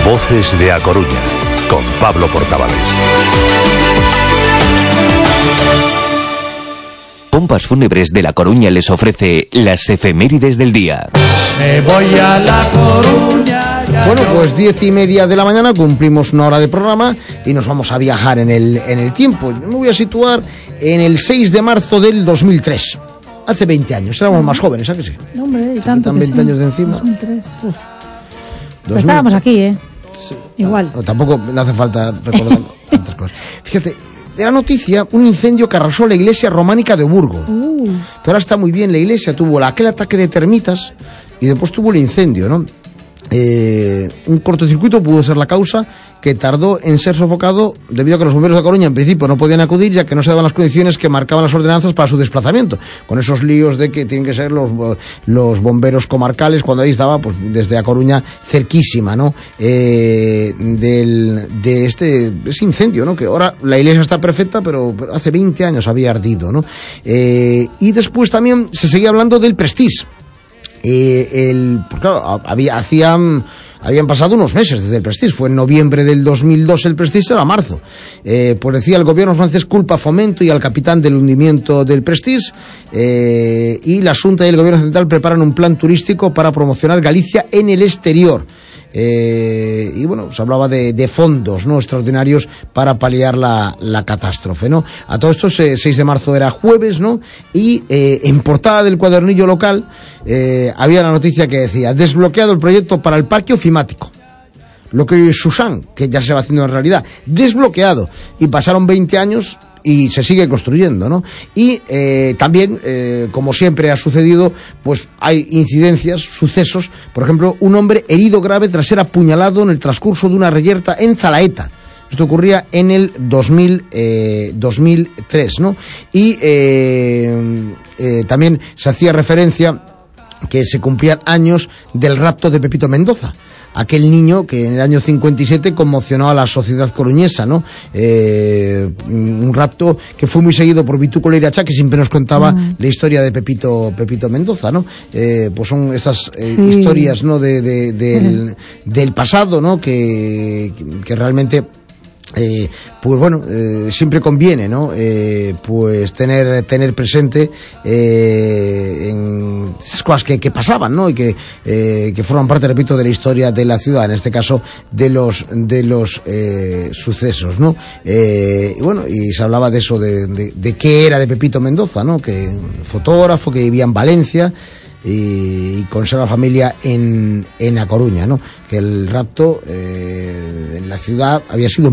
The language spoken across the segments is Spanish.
Voces de A Coruña, con Pablo Portavales. Pompas Fúnebres de La Coruña les ofrece las efemérides del día. Me voy a La Coruña. Bueno, pues 10:30 de la mañana, cumplimos una hora de programa y nos vamos a viajar en el tiempo. Yo me voy a situar en el 6 de marzo del 2003. Hace 20 años, éramos más jóvenes, ¿a que sí? Hombre, y tanto que 20 sí. años de encima. 2003. Pues estábamos aquí, ¿eh? Sí. Igual. No, tampoco no hace falta recordar tantas cosas. Fíjate, de la noticia, un incendio que arrasó la iglesia románica de Burgo. Que ahora está muy bien, la iglesia tuvo aquel ataque de termitas y después tuvo el incendio, ¿no? Un cortocircuito pudo ser la causa, que tardó en ser sofocado debido a que los bomberos de Coruña en principio no podían acudir, ya que no se daban las condiciones que marcaban las ordenanzas para su desplazamiento, con esos líos de que tienen que ser los bomberos comarcales, cuando ahí estaba pues desde A Coruña cerquísima, ¿no? De ese incendio, ¿no? Que ahora la iglesia está perfecta, pero hace 20 años había ardido, ¿no? Y después también se seguía hablando del Prestige. Pues claro, habían pasado unos meses desde el Prestige. Fue en noviembre del 2002 el Prestige, era marzo. Pues decía, el gobierno francés culpa a Fomento y al capitán del hundimiento del Prestige, y la Xunta y el gobierno central preparan un plan turístico para promocionar Galicia en el exterior. Y bueno, se hablaba de fondos, ¿no?, extraordinarios para paliar la catástrofe, ¿no? A todo esto, 6 de marzo era jueves, ¿no? Y en portada del cuadernillo local había la noticia que decía: desbloqueado el proyecto para el parque ofimático. Lo que hoy es Susan, que ya se va haciendo en realidad, desbloqueado. Y pasaron 20 años y se sigue construyendo, ¿no? Y también, como siempre ha sucedido, pues hay incidencias, sucesos. Por ejemplo, un hombre herido grave tras ser apuñalado en el transcurso de una reyerta en Zalaeta. Esto ocurría en el 2003, ¿no? Y también se hacía referencia que se cumplían años del rapto de Pepito Mendoza, aquel niño que en el año 57 conmocionó a la sociedad coruñesa, ¿no? Un rapto que fue muy seguido por Vituco Leiracha, que siempre nos contaba la historia de Pepito Mendoza, ¿no? Pues son estas historias, ¿no?, del pasado, ¿no?, que realmente pues bueno, siempre conviene, ¿no?, pues tener presente en esas cosas que pasaban, ¿no?, y que forman parte, repito, de la historia de la ciudad, en este caso de los sucesos, ¿no? Y bueno, y se hablaba de eso, de qué era de Pepito Mendoza, ¿no?, que fotógrafo, que vivía en Valencia y conserva familia en A Coruña, ¿no? Que el rapto en la ciudad había sido en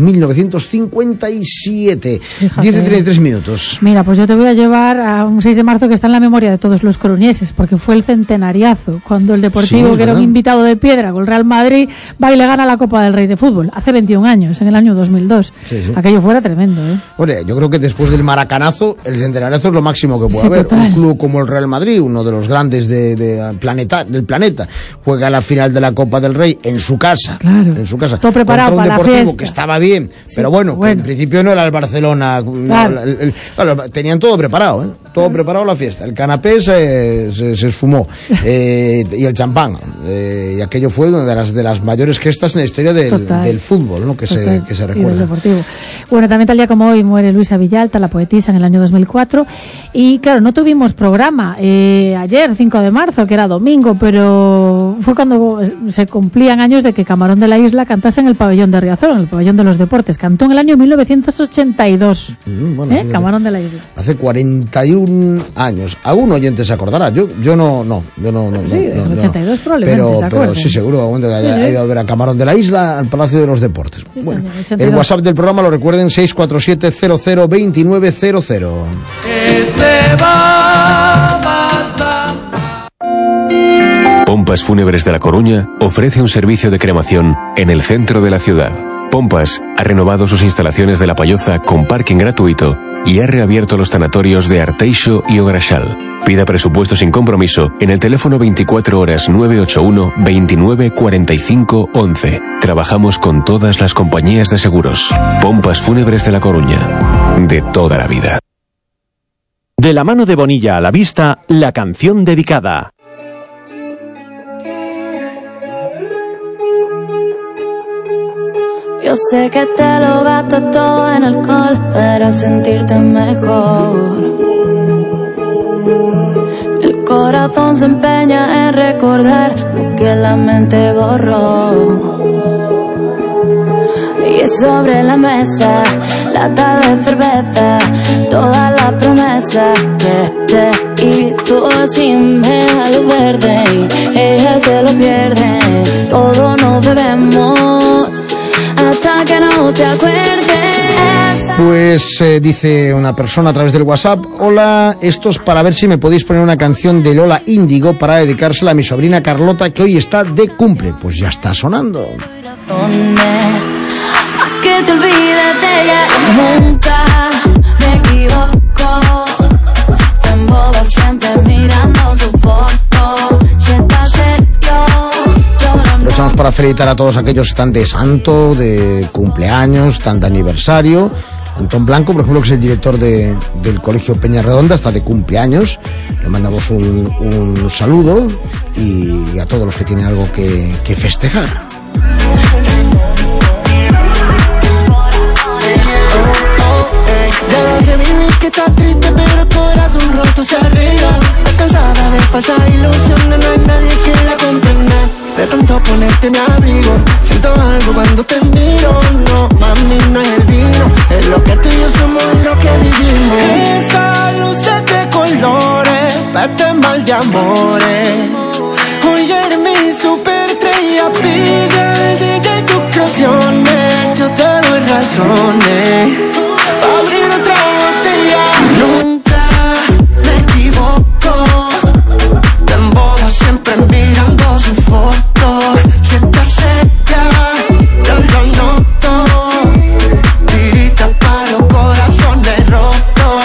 1957. 10:33 minutos. Mira, pues yo te voy a llevar a un 6 de marzo que está en la memoria de todos los coruñeses, porque fue el centenariazo, cuando el Deportivo, que era un invitado de piedra con el Real Madrid, va y le gana la Copa del Rey de fútbol, hace 21 años, en el año 2002. Sí. Aquello fuera tremendo, ¿eh? Bueno, yo creo que después del maracanazo, el centenariazo es lo máximo que puede haber. Total. Un club como el Real Madrid, uno de los grandes del planeta, juega la final de la Copa del Rey en su casa. Claro. En su casa. Todo preparado contra un para la Deportivo fiesta. Que estaba bien, sí, pero bueno, que en principio no era el Barcelona. Claro. Tenían todo preparado, ¿eh? Todo preparado la fiesta. El canapé se esfumó, y el champán, y aquello fue una de las mayores gestas en la historia del fútbol, ¿no?, que se recuerda. Deportivo. Bueno, también tal día como hoy muere Luisa Villalta, la poetisa, en el año 2004, y claro, no tuvimos programa ayer, 5 de marzo, que era domingo, pero fue cuando se cumplían años de que Camarón de la Isla cantase en el pabellón de Riazor, en el pabellón de los deportes. Cantó en el año 1982. Bueno, Camarón de la Isla. Hace 41 años. Algún oyente se acordará. Yo no. Sí, en el 82 probablemente se acuerden. Pero sí, seguro, que haya ido a ver a Camarón de la Isla al Palacio de los Deportes. Sí, bueno, señor, el WhatsApp del programa, lo recuerden, 647-002900. Que se va a pasar. Pompas Fúnebres de La Coruña ofrece un servicio de cremación en el centro de la ciudad. Pompas ha renovado sus instalaciones de La Palloza con parking gratuito y ha reabierto los tanatorios de Arteixo y Ograchal. Pida presupuesto sin compromiso en el teléfono 24 horas 981 29 45 11. Trabajamos con todas las compañías de seguros. Pompas Fúnebres de La Coruña. De toda la vida. De la mano de Bonilla a la vista, la canción dedicada. Yo sé que te lo gastas todo en alcohol para sentirte mejor. El corazón se empeña en recordar lo que la mente borró. Y es sobre la mesa, lata de cerveza, toda la promesa que te hizo sin lo verde. Y ella se lo pierde, todo nos bebemos hasta que no te acuerdes. Pues dice una persona a través del WhatsApp: hola, esto es para ver si me podéis poner una canción de Lola Índigo para dedicársela a mi sobrina Carlota, que hoy está de cumple. Pues ya está sonando. Que te olvides de ella, nunca me equivoco. Te embobo siempre mirando su foto. Si estás serio, Aprovechamos para felicitar a todos aquellos que están de santo, de cumpleaños, están de aniversario. Antón Blanco, por ejemplo, que es el director del Colegio Peña Redonda, está de cumpleaños. Le mandamos un saludo, y a todos los que tienen algo que festejar. Que está triste pero el corazón roto se arregla. Cansada de falsas ilusiones, no hay nadie que la comprenda. De tanto ponerte mi abrigo, siento algo cuando te miro. No, mami, no es el vino, es lo que tú y yo somos, es lo que vivimos. Esa luz de colores, vete mal de amores. Hoy eres mi super estrella, pide el DJ tus canciones. Yo te doy razones para abrir otra botella. Nunca me equivoco, te embobo siempre mirando su foto. Si estás cerca, yo lo noto. Tirita para los corazones rotos.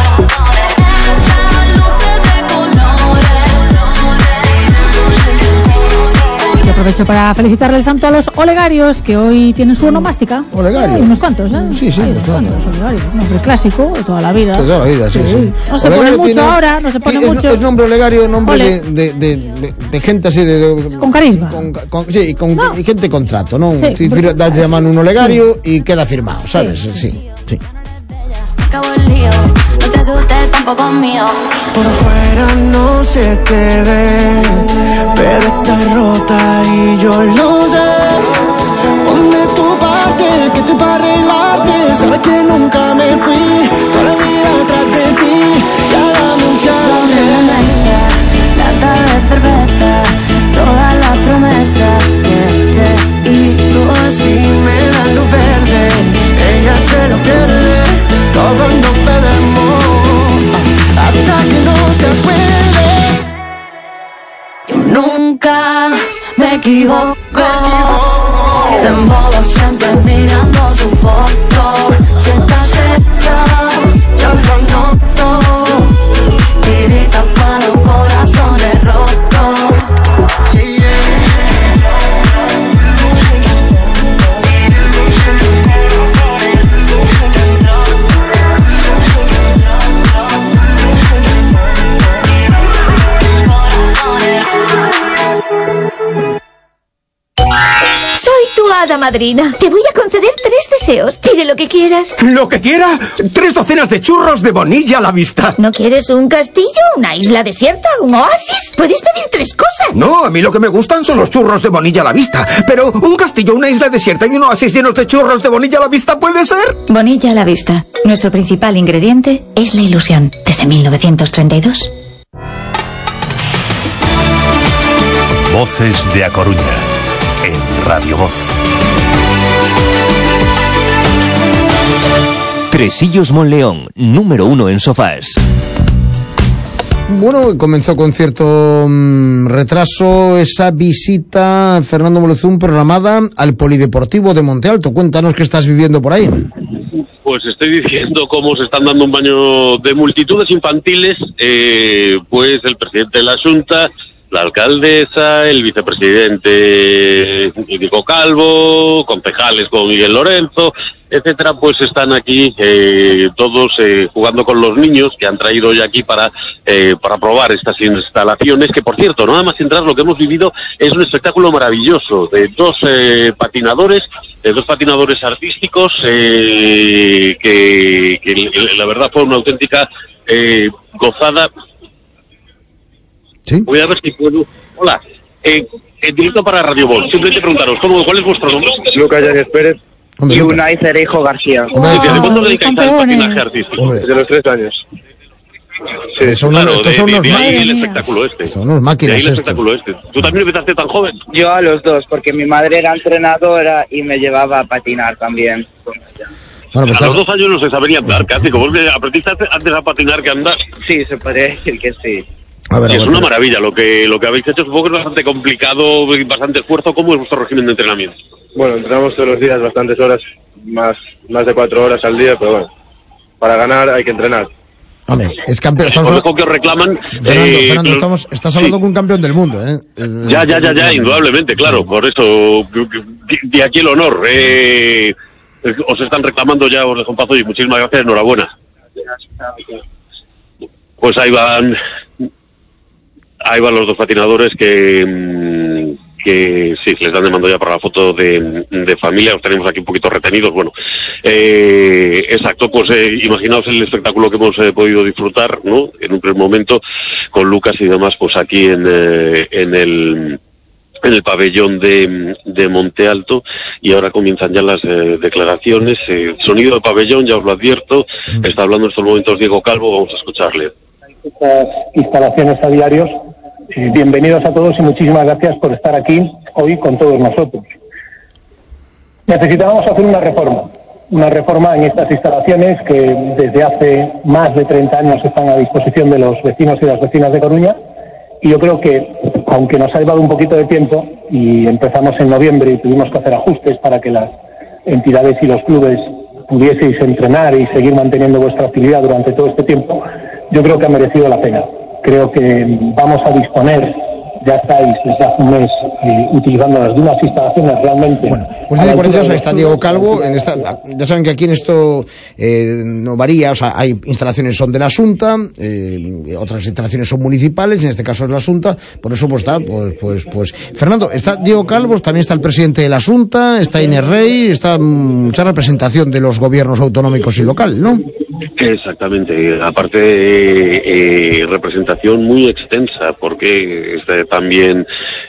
Y aprovecho para felicitarle el santo a los olegarios, que hoy tienen su onomástica. ¿Olegario? Unos cuantos, ¿eh? Sí, unos cuantos olegarios. Nombre clásico de toda la vida. De toda la vida, sí. No se Olegario pone mucho ahora, no se pone mucho. Es nombre olegario, nombre de gente así con carisma. Y gente con trato, ¿no? Sí, das de mano un olegario y queda firmado, ¿sabes? Sí. acabó el lío, no te asustes tampoco mío. Por afuera no se te ve, pero está rota y yo lo sé. Ponme tu parte, que estoy para arreglarte. Sabes que nunca me fui, toda la vida atrás de ti. Ya la mucha mesa, lata de cerveza, toda la promesa que hizo así me da luz verde. ella se lo pierde, todos nos bebemos hasta que no te acuerdes. Yo nunca me equivoco. De modo siempre mirando su foto. Si está cerca, yo lo noto. Tirita para los corazones rotos. Hada madrina, te voy a conceder 3 deseos. Pide lo que quieras. ¿Lo que quiera? 3 docenas de churros de Bonilla a la vista. ¿No quieres un castillo, una isla desierta, un oasis? Puedes pedir 3 cosas. No, a mí lo que me gustan son los churros de Bonilla a la vista. Pero un castillo, una isla desierta y un oasis llenos de churros de Bonilla a la vista, ¿puede ser? Bonilla a la vista. Nuestro principal ingrediente es la ilusión. Desde 1932. Voces de A Coruña. En Radio Voz. Tresillos Monleón, número 1 en sofás. Bueno, comenzó con cierto retraso esa visita, Fernando Molezún, programada al Polideportivo de Monte Alto. Cuéntanos qué estás viviendo por ahí. Pues estoy viviendo cómo se están dando un baño de multitudes infantiles, pues el presidente de la Xunta, la alcaldesa, el vicepresidente Diego Calvo, concejales como Miguel Lorenzo, etcétera, pues están aquí todos jugando con los niños que han traído hoy aquí para probar estas instalaciones, que por cierto, nada más entrar, lo que hemos vivido es un espectáculo maravilloso de 2 patinadores dos patinadores artísticos que la verdad fue una auténtica gozada. ¿Sí? Voy a ver si puedo. Hola, en directo para Radio Voz. Simplemente preguntaros, ¿cuál es vuestro nombre? Lucas Yáñez Pérez. Hombre, Y Lucas. Unai Cereijo García. ¿Desde cuándo os dedicáis al patinaje artístico? Hombre. Desde los 3 años. Sí, son Claro, estos son unos de ahí máquinas. el espectáculo este. Son unos De máquinas ahí el estos. espectáculo este. ¿Tú también empezaste tan joven? Yo a los dos, porque mi madre era entrenadora y me llevaba a patinar también. Bueno, pues A los 2 años no se sabría andar, casi como vos aprendiste antes a patinar que a andar. Sí, se podría decir que sí. a ver, Sí, a es ver, una maravilla lo que habéis hecho. Supongo que es bastante complicado, bastante esfuerzo. ¿Cómo es vuestro régimen de entrenamiento? Bueno, entrenamos todos los días bastantes horas, más de 4 horas al día, pero bueno, para ganar hay que entrenar. hombre, es campeón. Os dejo que os reclaman. Fernando, estás hablando con un campeón del mundo, ¿eh? Ya, indudablemente, claro. Por eso, de aquí el honor. Os están reclamando ya, os dejo en paz y muchísimas gracias, enhorabuena. Pues ahí van los dos patinadores que sí, les dan demanda ya para la foto de familia. Os tenemos aquí un poquito retenidos. Bueno, exacto, pues imaginaos el espectáculo que hemos podido disfrutar, ¿no? En un primer momento con Lucas y demás, pues aquí en el pabellón de Monte Alto, y ahora comienzan ya las declaraciones. Sonido de pabellón, ya os lo advierto. Está hablando en estos momentos Diego Calvo, vamos a escucharle. Estas instalaciones a diarios. Bienvenidos a todos y muchísimas gracias por estar aquí hoy con todos nosotros. Necesitábamos hacer una reforma en estas instalaciones que desde hace más de 30 años están a disposición de los vecinos y las vecinas de Coruña, y yo creo que, aunque nos ha llevado un poquito de tiempo y empezamos en noviembre y tuvimos que hacer ajustes para que las entidades y los clubes pudieseis entrenar y seguir manteniendo vuestra actividad durante todo este tiempo, yo creo que ha merecido la pena. Creo que vamos a disponer, ya estáis desde hace un mes utilizándolas de unas instalaciones realmente. Bueno, pues desde 42 ahí está Diego Calvo. Ya saben que aquí en esto no varía, o sea, hay instalaciones son de la Xunta, otras instalaciones son municipales, en este caso es la Xunta, por eso pues está, pues Fernando, está Diego Calvo, también está el presidente de la Xunta, está Inés Rey, está mucha representación de los gobiernos autonómicos y local, ¿no? Exactamente, aparte representación muy extensa, porque también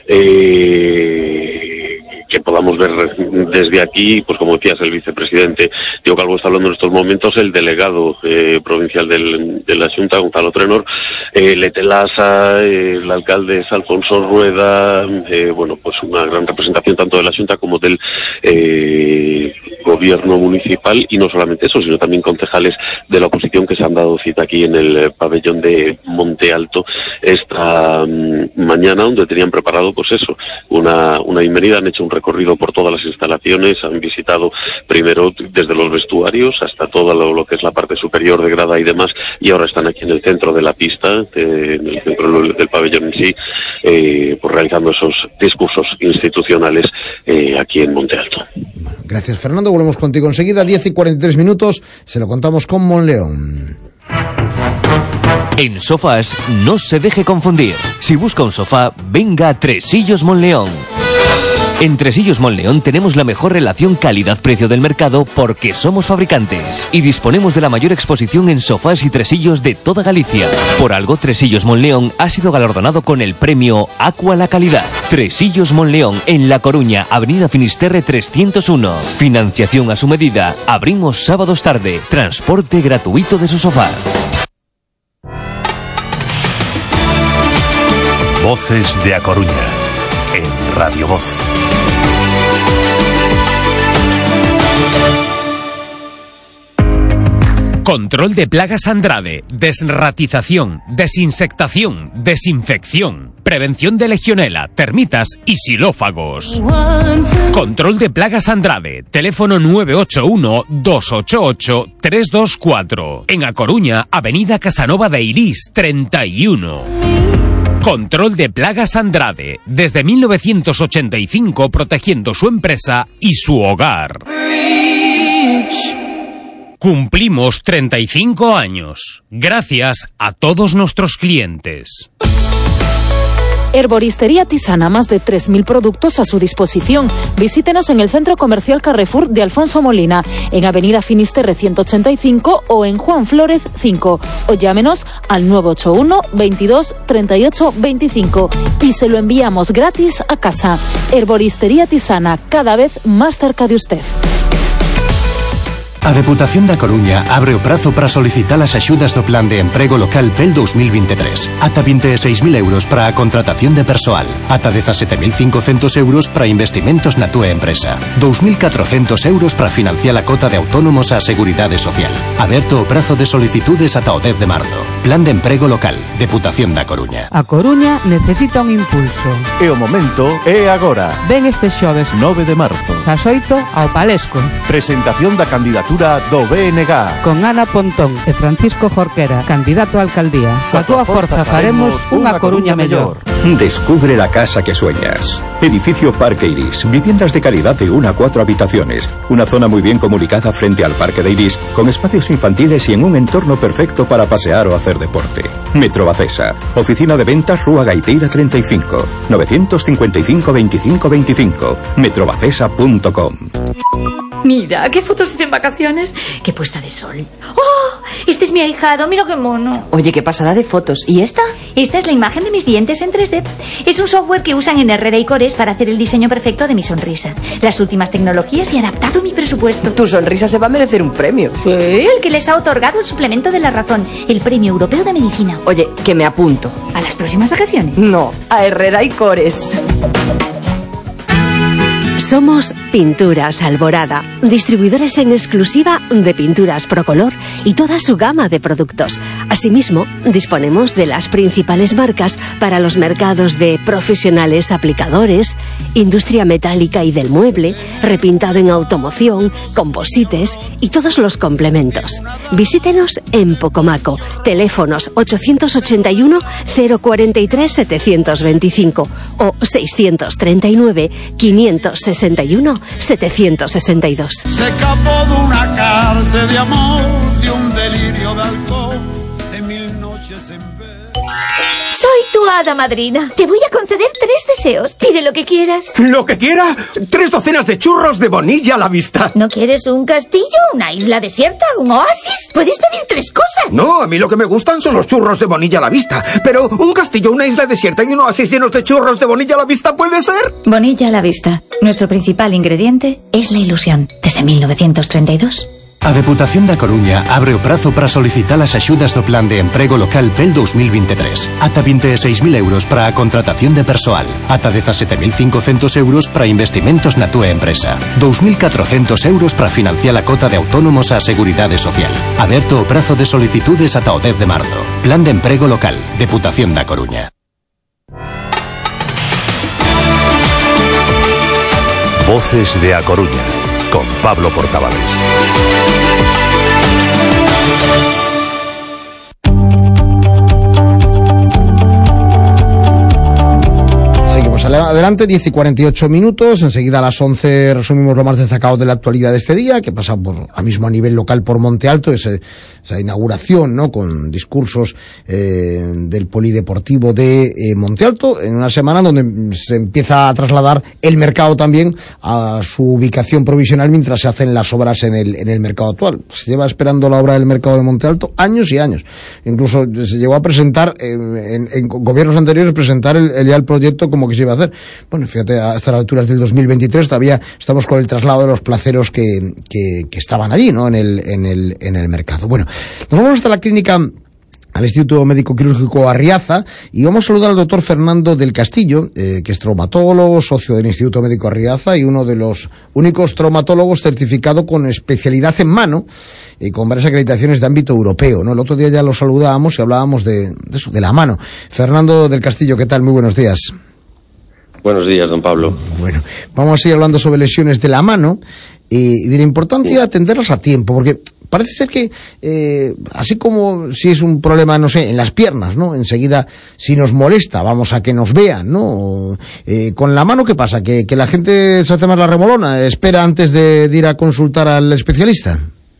que podamos ver desde aquí, pues como decías, el vicepresidente Diego Calvo está hablando en estos momentos, el delegado provincial de la Xunta, Gonzalo Trenor, Lete Lasa, el alcalde Alfonso Rueda, bueno, pues una gran representación tanto de la Xunta como del gobierno municipal, y no solamente eso, sino también concejales de la oposición que se han dado cita aquí en el pabellón de Monte Alto esta mañana, donde tenían preparado pues eso, una bienvenida. Han hecho un recorrido por todas las instalaciones, han visitado primero desde los vestuarios hasta todo lo que es la parte superior de grada y demás, y ahora están aquí en el centro de la pista, en el centro del pabellón en sí, pues realizando esos discursos institucionales aquí en Monte Alto. Gracias, Fernando. Volvemos contigo enseguida, 10:43, se lo contamos con Monleón. En Sofás no se deje confundir. Si busca un sofá, venga a Tresillos Monleón. En Tresillos Monleón tenemos la mejor relación calidad-precio del mercado porque somos fabricantes y disponemos de la mayor exposición en sofás y tresillos de toda Galicia. Por algo, Tresillos Monleón ha sido galardonado con el premio Aqua la Calidad. Tresillos Monleón, en La Coruña, Avenida Finisterre 301. Financiación a su medida. Abrimos sábados tarde. Transporte gratuito de su sofá. Voces de A Coruña, en Radio Voz. Control de plagas Andrade, desratización, desinsectación, desinfección, prevención de legionela, termitas y xilófagos. Control de plagas Andrade, teléfono 981-288-324. En A Coruña, Avenida Casanova de Irís 31. Control de plagas Andrade, desde 1985 protegiendo su empresa y su hogar. Cumplimos 35 años, gracias a todos nuestros clientes. Herboristería Tisana, más de 3.000 productos a su disposición. Visítenos en el Centro Comercial Carrefour de Alfonso Molina, en Avenida Finisterre 185 o en Juan Flórez 5. O llámenos al 981 22 38 25 y se lo enviamos gratis a casa. Herboristería Tisana, cada vez más cerca de usted. A Deputación da Coruña abre o prazo para solicitar as axudas do Plan de Emprego Local PEL 2023. Ata 26.000 euros para a contratación de persoal. Ata 17.500 euros para investimentos na túa empresa. 2.400 euros para financiar a cota de autónomos á Seguridade Social. Aberto o prazo de solicitudes ata o 10 de marzo. Plan de Emprego Local. Deputación da Coruña. A Coruña necesita un impulso. E o momento é agora. Ven este xoves 9 de marzo. Ás 8 ao Palesco. Presentación da candidatura do BNG. Con Ana Pontón e Francisco Jorquera, candidato a alcaldía. Coa túa forza faremos unha Coruña mellor. Descubre la casa que sueñas. Edificio Parque Iris. Viviendas de calidad de 1 a 4 habitaciones. Una zona muy bien comunicada frente al Parque de Iris, con espacios infantiles y en un entorno perfecto para pasear o hacer deporte. Metro Bacesa. Oficina de ventas Rúa Gaiteira 35. 955 25 25. metrobacesa.com. Mira, qué fotos hice en vacaciones. Qué puesta de sol. ¡Oh! Este es mi ahijado, mira qué mono. Oye, qué pasada de fotos. ¿Y esta? Esta es la imagen de mis dientes en 3D. Es un software que usan en Herrera y Cores para hacer el diseño perfecto de mi sonrisa. Las últimas tecnologías y adaptado a mi presupuesto. Tu sonrisa se va a merecer un premio. Sí, el que les ha otorgado el suplemento de la razón, el Premio Europeo de Medicina. Oye, que me apunto. ¿A las próximas vacaciones? No, a Herrera y Cores. Somos Pinturas Alborada, distribuidores en exclusiva de pinturas Procolor y toda su gama de productos. Asimismo, disponemos de las principales marcas para los mercados de profesionales aplicadores, industria metálica y del mueble, repintado en automoción, composites y todos los complementos. Visítenos en Pocomaco, teléfonos 881 043 725 o 639 561 762. Se escapó de una cárcel de amor, de un delirio de alcohol, de 1000 noches en vez. Soy tu hada madrina. Te voy a conceder 3 deseos. Pide lo que quieras. ¿Lo que quiera? 3 docenas de churros de bonilla a la vista. ¿No quieres un castillo, una isla desierta, un oasis? Puedes pedir 3 cosas. No, a mí lo que me gustan son los churros de bonilla a la vista. Pero un castillo, una isla desierta y un oasis llenos de churros de bonilla a la vista puede ser. Bonilla a la vista. Nuestro principal ingrediente es la ilusión. Desde 1932. A Deputación da Coruña abre o prazo para solicitar as axudas do Plan de Emprego Local PEL 2023. Ata 26.000 euros para a contratación de persoal. Ata 17.500 euros para investimentos na túa empresa. 2.400 euros para financiar a cota de autónomos á Seguridade Social. Aberto o prazo de solicitudes ata o 10 de marzo. Plan de Emprego Local. Deputación da Coruña. Voces de A Coruña, con Pablo Portavales. Seguimos adelante, 10 y 48 minutos. Enseguida a las 11 resumimos lo más destacado de la actualidad de este día, que pasa ahora mismo a nivel local por Monte Alto, esa inauguración, ¿no?, con discursos del polideportivo de Monte Alto, en una semana donde se empieza a trasladar el mercado también a su ubicación provisional mientras se hacen las obras en el mercado actual. Se lleva esperando la obra del mercado de Monte Alto años y años. Incluso se llegó a presentar, en gobiernos anteriores, presentar el proyecto como que se iba a hacer. Bueno, fíjate, a estas alturas del 2023 todavía estamos con el traslado de los placeros que estaban allí, ¿no?, en el mercado. Bueno, nos vamos hasta la clínica, al Instituto Médico Quirúrgico Arriaza, y vamos a saludar al doctor Fernando del Castillo, que es traumatólogo, socio del Instituto Médico Arriaza y uno de los únicos traumatólogos certificado con especialidad en mano y con varias acreditaciones de ámbito europeo, ¿no? El otro día ya lo saludábamos y hablábamos de eso, de la mano. Fernando del Castillo, ¿qué tal? Muy buenos días. Buenos días, don Pablo. Bueno, vamos a seguir hablando sobre lesiones de la mano y de la importancia de atenderlas a tiempo, porque parece ser que, así como si es un problema, no sé, en las piernas, ¿no?, enseguida, si nos molesta, vamos a que nos vean, ¿no? Con la mano, ¿qué pasa? ¿Que la gente se hace más la remolona? ¿Espera antes de ir a consultar al especialista?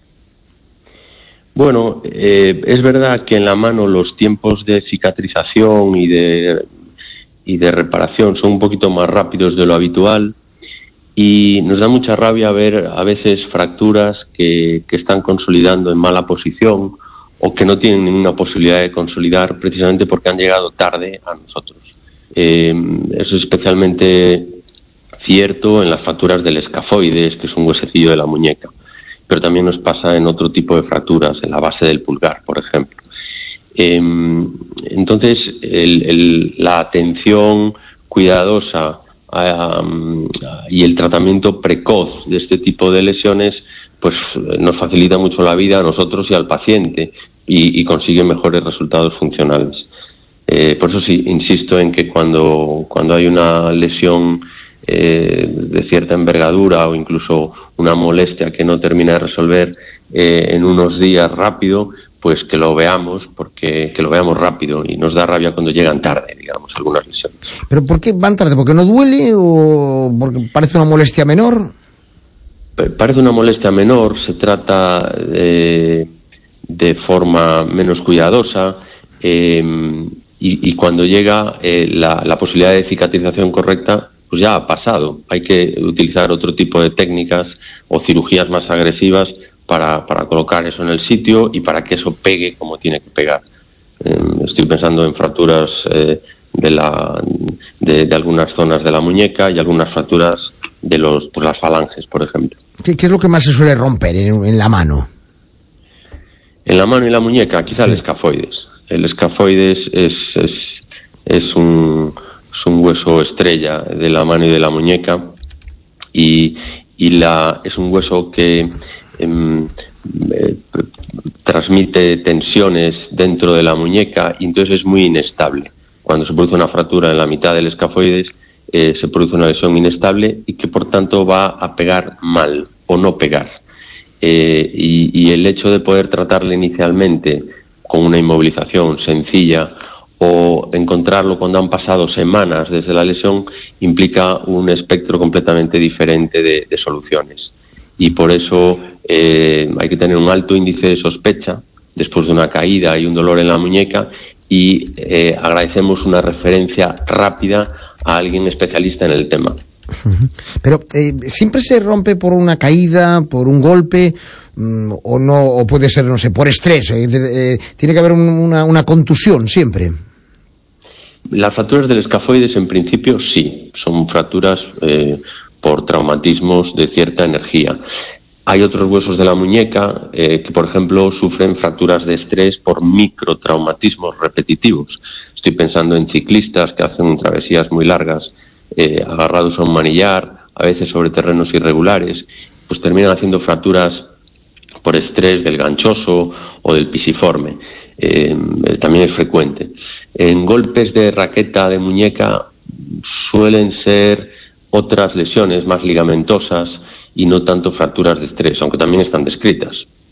Bueno, es verdad que en la mano los tiempos de cicatrización y y de reparación son un poquito más rápidos de lo habitual, y nos da mucha rabia ver a veces fracturas que están consolidando en mala posición o que no tienen ninguna posibilidad de consolidar precisamente porque han llegado tarde a nosotros. Eso es especialmente cierto en las fracturas del escafoides, que es un huesecillo de la muñeca, pero también nos pasa en otro tipo de fracturas, en la base del pulgar, por ejemplo. Entonces, la atención cuidadosa y el tratamiento precoz de este tipo de lesiones pues nos facilita mucho la vida a nosotros y al paciente y consigue mejores resultados funcionales. Por eso sí, insisto en que cuando hay una lesión de cierta envergadura o incluso una molestia que no termina de resolver en unos días rápido, pues que lo veamos, porque que lo veamos rápido, y nos da rabia cuando llegan tarde, digamos, algunas lesiones. ¿Pero por qué van tarde? ¿Porque no duele o porque parece una molestia menor? Parece una molestia menor, se trata de forma menos cuidadosa, y cuando llega la posibilidad de cicatrización correcta, pues ya ha pasado. Hay que utilizar otro tipo de técnicas o cirugías más agresivas para colocar eso en el sitio y para que eso pegue como tiene que pegar. Estoy pensando en fracturas de algunas zonas de la muñeca y algunas fracturas de las falanges, por ejemplo. ¿Qué es lo que más se suele romper en la mano? En la mano y la muñeca, quizá el escafoides. El escafoides es un hueso estrella de la mano y de la muñeca, y es un hueso que transmite tensiones dentro de la muñeca, y entonces es muy inestable. Cuando se produce una fractura en la mitad del escafoides, se produce una lesión inestable y que por tanto va a pegar mal o no pegar. Y el hecho de poder tratarle inicialmente con una inmovilización sencilla o encontrarlo cuando han pasado semanas desde la lesión implica un espectro completamente diferente de soluciones. Y por eso hay que tener un alto índice de sospecha después de una caída y un dolor en la muñeca, y agradecemos una referencia rápida a alguien especialista en el tema. Pero siempre se rompe por una caída, por un golpe, o no, o puede ser, no sé, por estrés. Tiene que haber una contusión siempre. Las fracturas del escafoides en principio sí, son fracturas por traumatismos de cierta energía. Hay otros huesos de la muñeca que, por ejemplo, sufren fracturas de estrés por microtraumatismos repetitivos. Estoy pensando en ciclistas que hacen travesías muy largas agarrados a un manillar, a veces sobre terrenos irregulares, pues terminan haciendo fracturas por estrés del ganchoso o del pisiforme. También es frecuente. En golpes de raqueta de muñeca suelen ser otras lesiones más ligamentosas y no tanto fracturas de estrés, aunque también están descritas.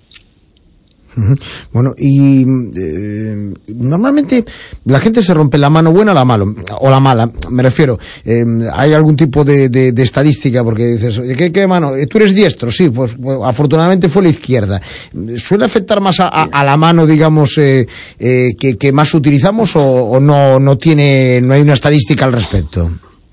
Bueno, y normalmente la gente se rompe la mano buena o la mala, me refiero. ¿Hay algún tipo de estadística? Porque dices, ¿qué mano? ¿Tú eres diestro? Sí, pues afortunadamente fue la izquierda. ¿Suele afectar más a la mano, digamos, que más utilizamos, o no hay una estadística al respecto?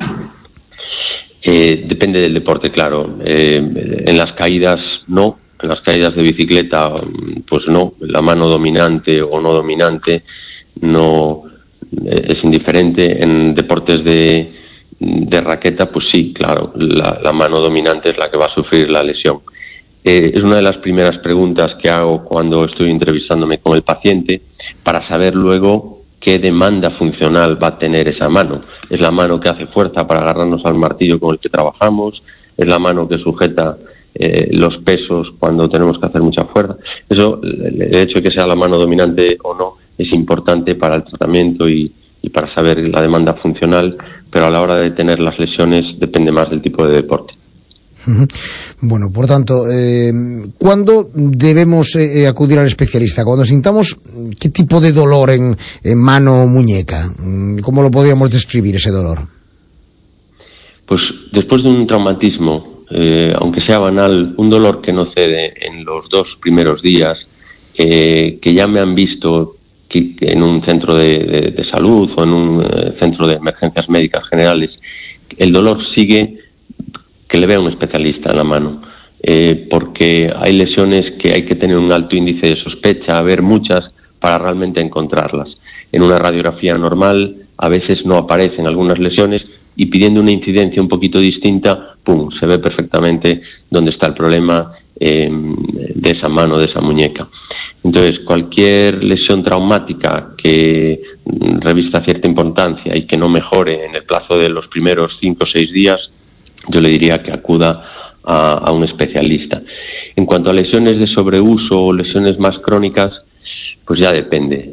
Depende del deporte, claro. En las caídas no. En las caídas de bicicleta, pues no, la mano dominante o no dominante no es indiferente. En deportes de raqueta, pues sí, claro, la mano dominante es la que va a sufrir la lesión. Es una de las primeras preguntas que hago cuando estoy entrevistándome con el paciente, para saber luego qué demanda funcional va a tener esa mano. ¿Es la mano que hace fuerza para agarrarnos al martillo con el que trabajamos? ¿Es la mano que sujeta los pesos cuando tenemos que hacer mucha fuerza? Eso, el hecho de que sea la mano dominante o no, es importante para el tratamiento y para saber la demanda funcional, pero a la hora de tener las lesiones depende más del tipo de deporte. Bueno, por tanto, ¿cuándo debemos acudir al especialista? Cuando sintamos qué tipo de dolor en mano o muñeca. ¿Cómo lo podríamos describir ese dolor? Pues después de un traumatismo, aunque sea banal, un dolor que no cede en los 2 primeros días, que ya me han visto que en un centro de salud o en un centro de emergencias médicas generales, el dolor sigue, que le vea un especialista en la mano, porque hay lesiones que hay que tener un alto índice de sospecha, haber muchas para realmente encontrarlas. En una radiografía normal a veces no aparecen algunas lesiones y pidiendo una incidencia un poquito distinta, ¡pum!, se ve perfectamente dónde está el problema de esa mano, de esa muñeca. Entonces, cualquier lesión traumática que revista cierta importancia y que no mejore en el plazo de los primeros 5 o 6 días, yo le diría que acuda a un especialista. En cuanto a lesiones de sobreuso o lesiones más crónicas, pues ya depende.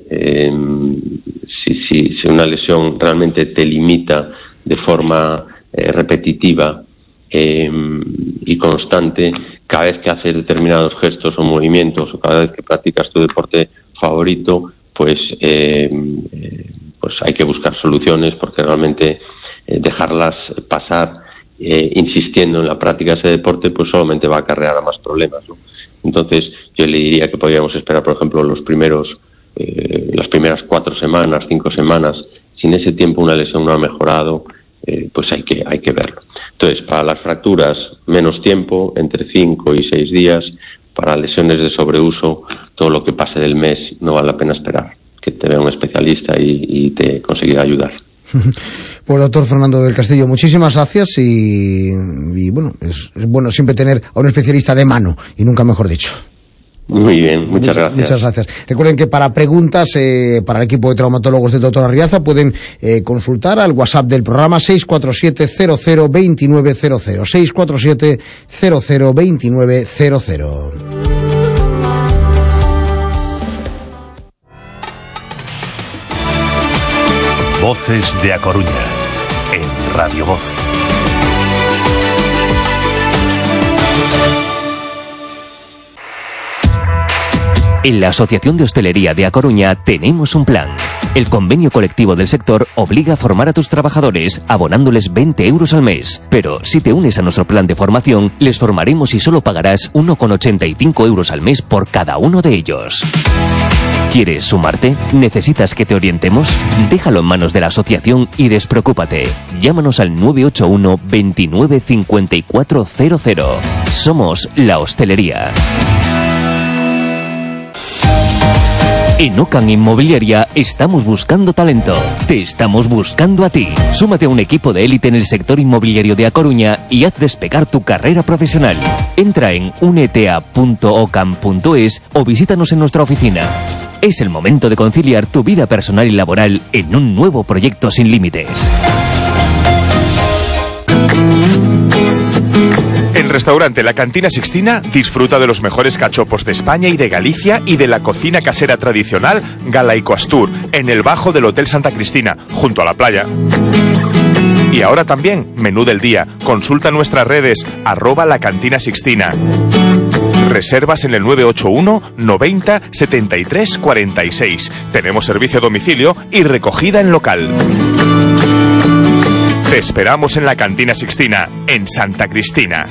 Si una lesión realmente te limita de forma repetitiva y constante, cada vez que haces determinados gestos o movimientos o cada vez que practicas tu deporte favorito, pues hay que buscar soluciones, porque realmente dejarlas pasar insistiendo en la práctica de ese deporte pues solamente va a acarrear a más problemas, ¿no? Entonces yo le diría que podríamos esperar, por ejemplo, las primeras 4 semanas, 5 semanas. Si en ese tiempo una lesión no ha mejorado, pues hay que verlo. Entonces, para las fracturas, menos tiempo, entre 5 y 6 días. Para lesiones de sobreuso, todo lo que pase del mes no vale la pena esperar, que te vea un especialista y te conseguirá ayudar. Pues doctor Fernando del Castillo, muchísimas gracias y bueno, es bueno siempre tener a un especialista de mano, y nunca mejor dicho. Muy bien, muchas gracias. Muchas gracias. Recuerden que para preguntas para el equipo de traumatólogos del doctor Arriaza pueden consultar al WhatsApp del programa 647-002900, 647-002900. Voces de A Coruña, en Radio Voz. En la Asociación de Hostelería de A Coruña tenemos un plan. El convenio colectivo del sector obliga a formar a tus trabajadores abonándoles 20 euros al mes. Pero si te unes a nuestro plan de formación, les formaremos y solo pagarás 1,85 euros al mes por cada uno de ellos. ¿Quieres sumarte? ¿Necesitas que te orientemos? Déjalo en manos de la asociación y despreocúpate. Llámanos al 981 29 5400. Somos la hostelería. En Ocan Inmobiliaria estamos buscando talento. Te estamos buscando a ti. Súmate a un equipo de élite en el sector inmobiliario de A Coruña y haz despegar tu carrera profesional. Entra en unetea.ocan.es o visítanos en nuestra oficina. Es el momento de conciliar tu vida personal y laboral en un nuevo proyecto sin límites. En Restaurante La Cantina Sixtina disfruta de los mejores cachopos de España y de Galicia y de la cocina casera tradicional Galaico Astur, en el bajo del Hotel Santa Cristina, junto a la playa. Y ahora también, menú del día. Consulta nuestras redes, @La Cantina Sixtina. Reservas en el 981 90 73 46. Tenemos servicio a domicilio y recogida en local. Te esperamos en la Cantina Sixtina, en Santa Cristina.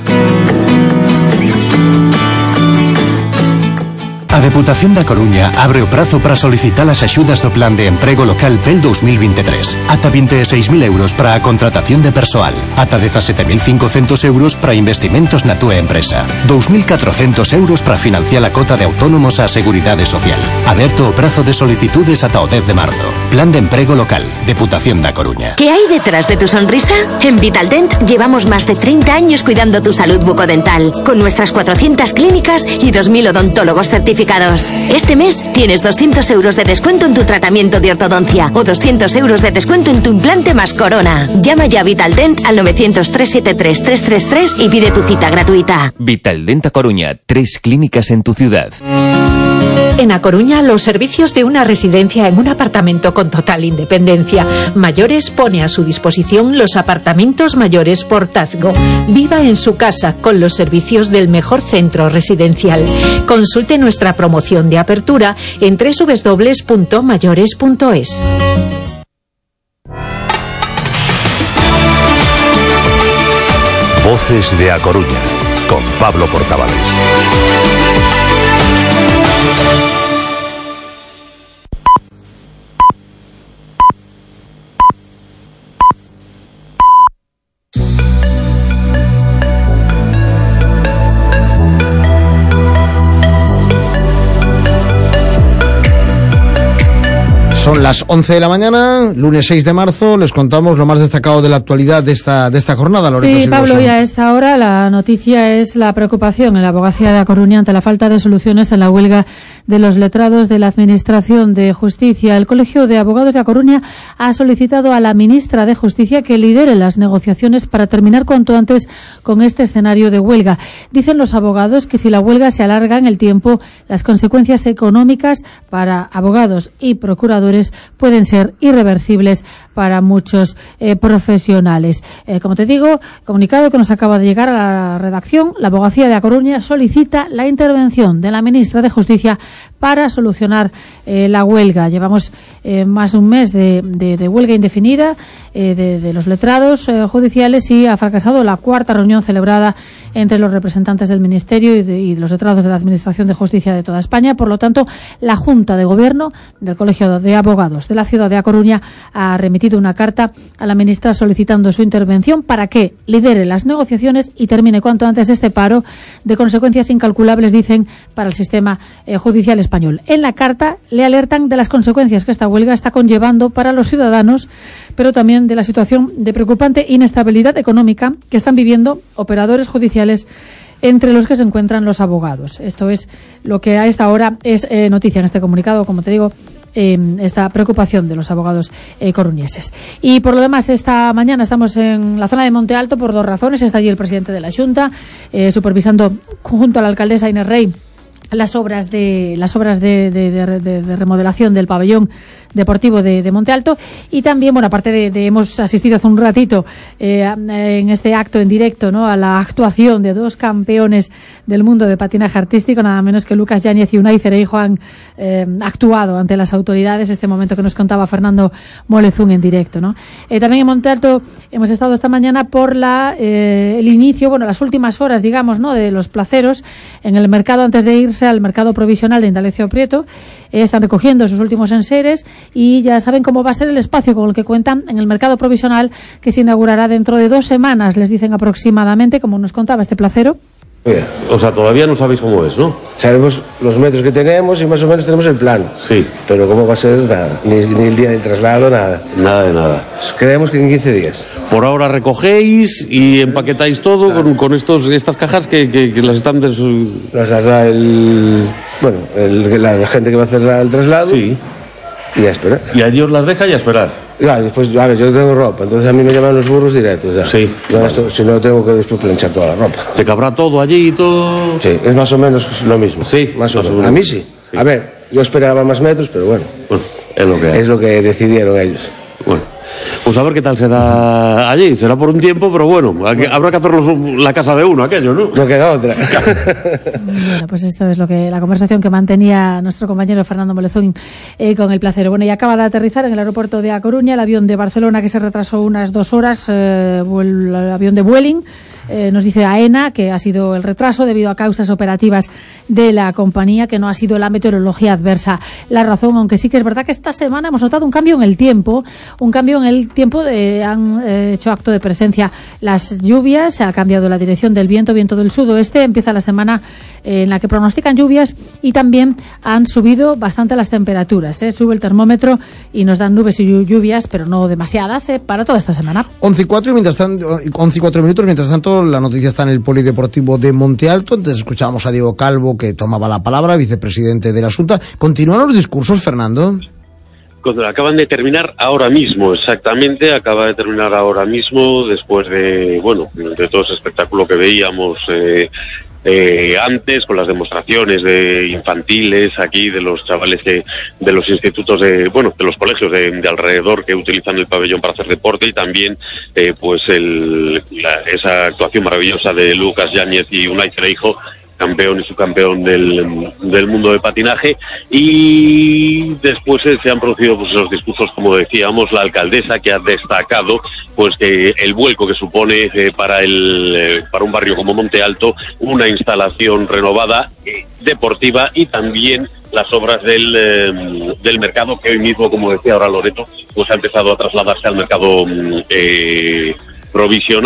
A Deputación da Coruña abre o prazo para solicitar as axudas do Plan de Emprego Local PEL 2023. Ata 26.000 euros para a contratación de persoal. Ata 17.500 euros para investimentos na túa empresa. 2.400 euros para financiar a cota de autónomos á Seguridade Social. Aberto o prazo de solicitudes ata o 10 de marzo. Plan de Emprego Local, Deputación da Coruña. ¿Qué hay detrás de tu sonrisa? En Vitaldent llevamos más de 30 años cuidando tu salud bucodental, con nuestras 400 clínicas y 2.000 odontólogos certificados. Este mes tienes 200 euros de descuento en tu tratamiento de ortodoncia o 200 euros de descuento en tu implante más corona. Llama ya a Vitaldent al 900-373-333 y pide tu cita gratuita. Vitaldent A Coruña, 3 clínicas en tu ciudad. En A Coruña, los servicios de una residencia en un apartamento con total independencia. Mayores pone a su disposición los apartamentos mayores Portazgo. Viva en su casa con los servicios del mejor centro residencial. Consulte nuestra promoción de apertura en www.mayores.es. Voces de A Coruña, con Pablo Portavales. Son las 11 de la mañana, lunes 6 de marzo, les contamos lo más destacado de la actualidad de esta jornada, Loreto Sí, Silvosa. Pablo, y a esta hora la noticia es la preocupación en la Abogacía de A Coruña ante la falta de soluciones en la huelga de los letrados de la Administración de Justicia. El Colegio de Abogados de A Coruña ha solicitado a la ministra de Justicia que lidere las negociaciones para terminar cuanto antes con este escenario de huelga. Dicen los abogados que si la huelga se alarga en el tiempo, las consecuencias económicas para abogados y procuradores pueden ser irreversibles para muchos profesionales. Como te digo, comunicado que nos acaba de llegar a la redacción, la Abogacía de A Coruña solicita la intervención de la ministra de Justicia para solucionar la huelga. Llevamos más de un mes de huelga indefinida de los letrados judiciales y ha fracasado la cuarta reunión celebrada entre los representantes del Ministerio y los letrados de la Administración de Justicia de toda España. Por lo tanto, la Junta de Gobierno del Colegio de Abogados de la ciudad de A Coruña ha remitido una carta a la ministra solicitando su intervención para que lidere las negociaciones y termine cuanto antes este paro de consecuencias incalculables, dicen, para el sistema judicial español. En la carta le alertan de las consecuencias que esta huelga está conllevando para los ciudadanos, pero también de la situación de preocupante inestabilidad económica que están viviendo operadores judiciales, entre los que se encuentran los abogados. Esto es lo que a esta hora es noticia en este comunicado, como te digo, esta preocupación de los abogados coruñeses. Y por lo demás, esta mañana estamos en la zona de Monte Alto por dos razones. Está allí el presidente de la Xunta, supervisando junto a la alcaldesa Inés Rey las obras de remodelación del pabellón deportivo de Monte Alto, y también, bueno, aparte de hemos asistido hace un ratito en este acto en directo, ¿no?, a la actuación de dos campeones del mundo de patinaje artístico, nada menos que Lucas Yáñez y Unai Cereijo han actuado ante las autoridades, este momento que nos contaba Fernando Molezún en directo, ¿no? También en Monte Alto hemos estado esta mañana por el inicio, bueno, las últimas horas, digamos, ¿no?, de los placeros en el mercado antes de irse al mercado provisional de Indalecio Prieto. Están recogiendo sus últimos enseres y ya saben cómo va a ser el espacio con el que cuentan en el mercado provisional, que se inaugurará dentro de 2 semanas, les dicen aproximadamente, como nos contaba este placero. O sea, todavía no sabéis cómo es, ¿no? Sabemos los metros que tenemos y más o menos tenemos el plan. Sí. Pero cómo va a ser, nada. Ni el día del traslado, nada. Nada de nada. Creemos que en 15 días. Por ahora recogéis y empaquetáis todo con estas cajas que las están... Las da la gente que va a hacer el traslado. Sí. Y a esperar. Y a ellos las deja y a esperar. Claro, después, a ver, yo tengo ropa, entonces a mí me llaman los burros directos. Ya. Sí. Si no, tengo que después planchar toda la ropa. ¿Te cabrá todo allí y todo? Sí, es más o menos lo mismo. Sí, más o menos. A mí sí. A ver, yo esperaba más metros, pero bueno. Es lo que hay. Es lo que decidieron ellos. Bueno. Pues a ver qué tal se da allí. Será por un tiempo, pero bueno, habrá que hacernos la casa de uno, aquello, ¿no? No queda otra. Bueno, pues esto es la conversación que mantenía nuestro compañero Fernando Molezún con el placero. Bueno, y acaba de aterrizar en el aeropuerto de A Coruña el avión de Barcelona, que se retrasó unas 2 horas, el avión de Vueling. Nos dice AENA que ha sido el retraso debido a causas operativas de la compañía, que no ha sido la meteorología adversa la razón, aunque sí que es verdad que esta semana hemos notado un cambio en el tiempo, han hecho acto de presencia las lluvias, se ha cambiado la dirección del viento del sudoeste, empieza la semana en la que pronostican lluvias y también han subido bastante las temperaturas, sube el termómetro y nos dan nubes y lluvias, pero no demasiadas, para toda esta semana. 11 y 4 minutos, mientras tanto la noticia está en el Polideportivo de Monte Alto. Antes escuchábamos a Diego Calvo, que tomaba la palabra, vicepresidente de la Xunta. ¿Continúan los discursos, Fernando? Acaban de terminar ahora mismo, exactamente, después de todo ese espectáculo que veíamos antes, con las demostraciones de infantiles aquí, de los chavales de los institutos de los colegios de alrededor que utilizan el pabellón para hacer deporte, y también esa actuación maravillosa de Lucas Yáñez y Unai Cereijo, campeón y subcampeón del mundo de patinaje. Y después se han producido esos discursos, como decíamos, la alcaldesa, que ha destacado que el vuelco que supone para un barrio como Monte Alto una instalación renovada deportiva, y también las obras del mercado, que hoy mismo, como decía ahora Loreto, ha empezado a trasladarse al mercado provisional.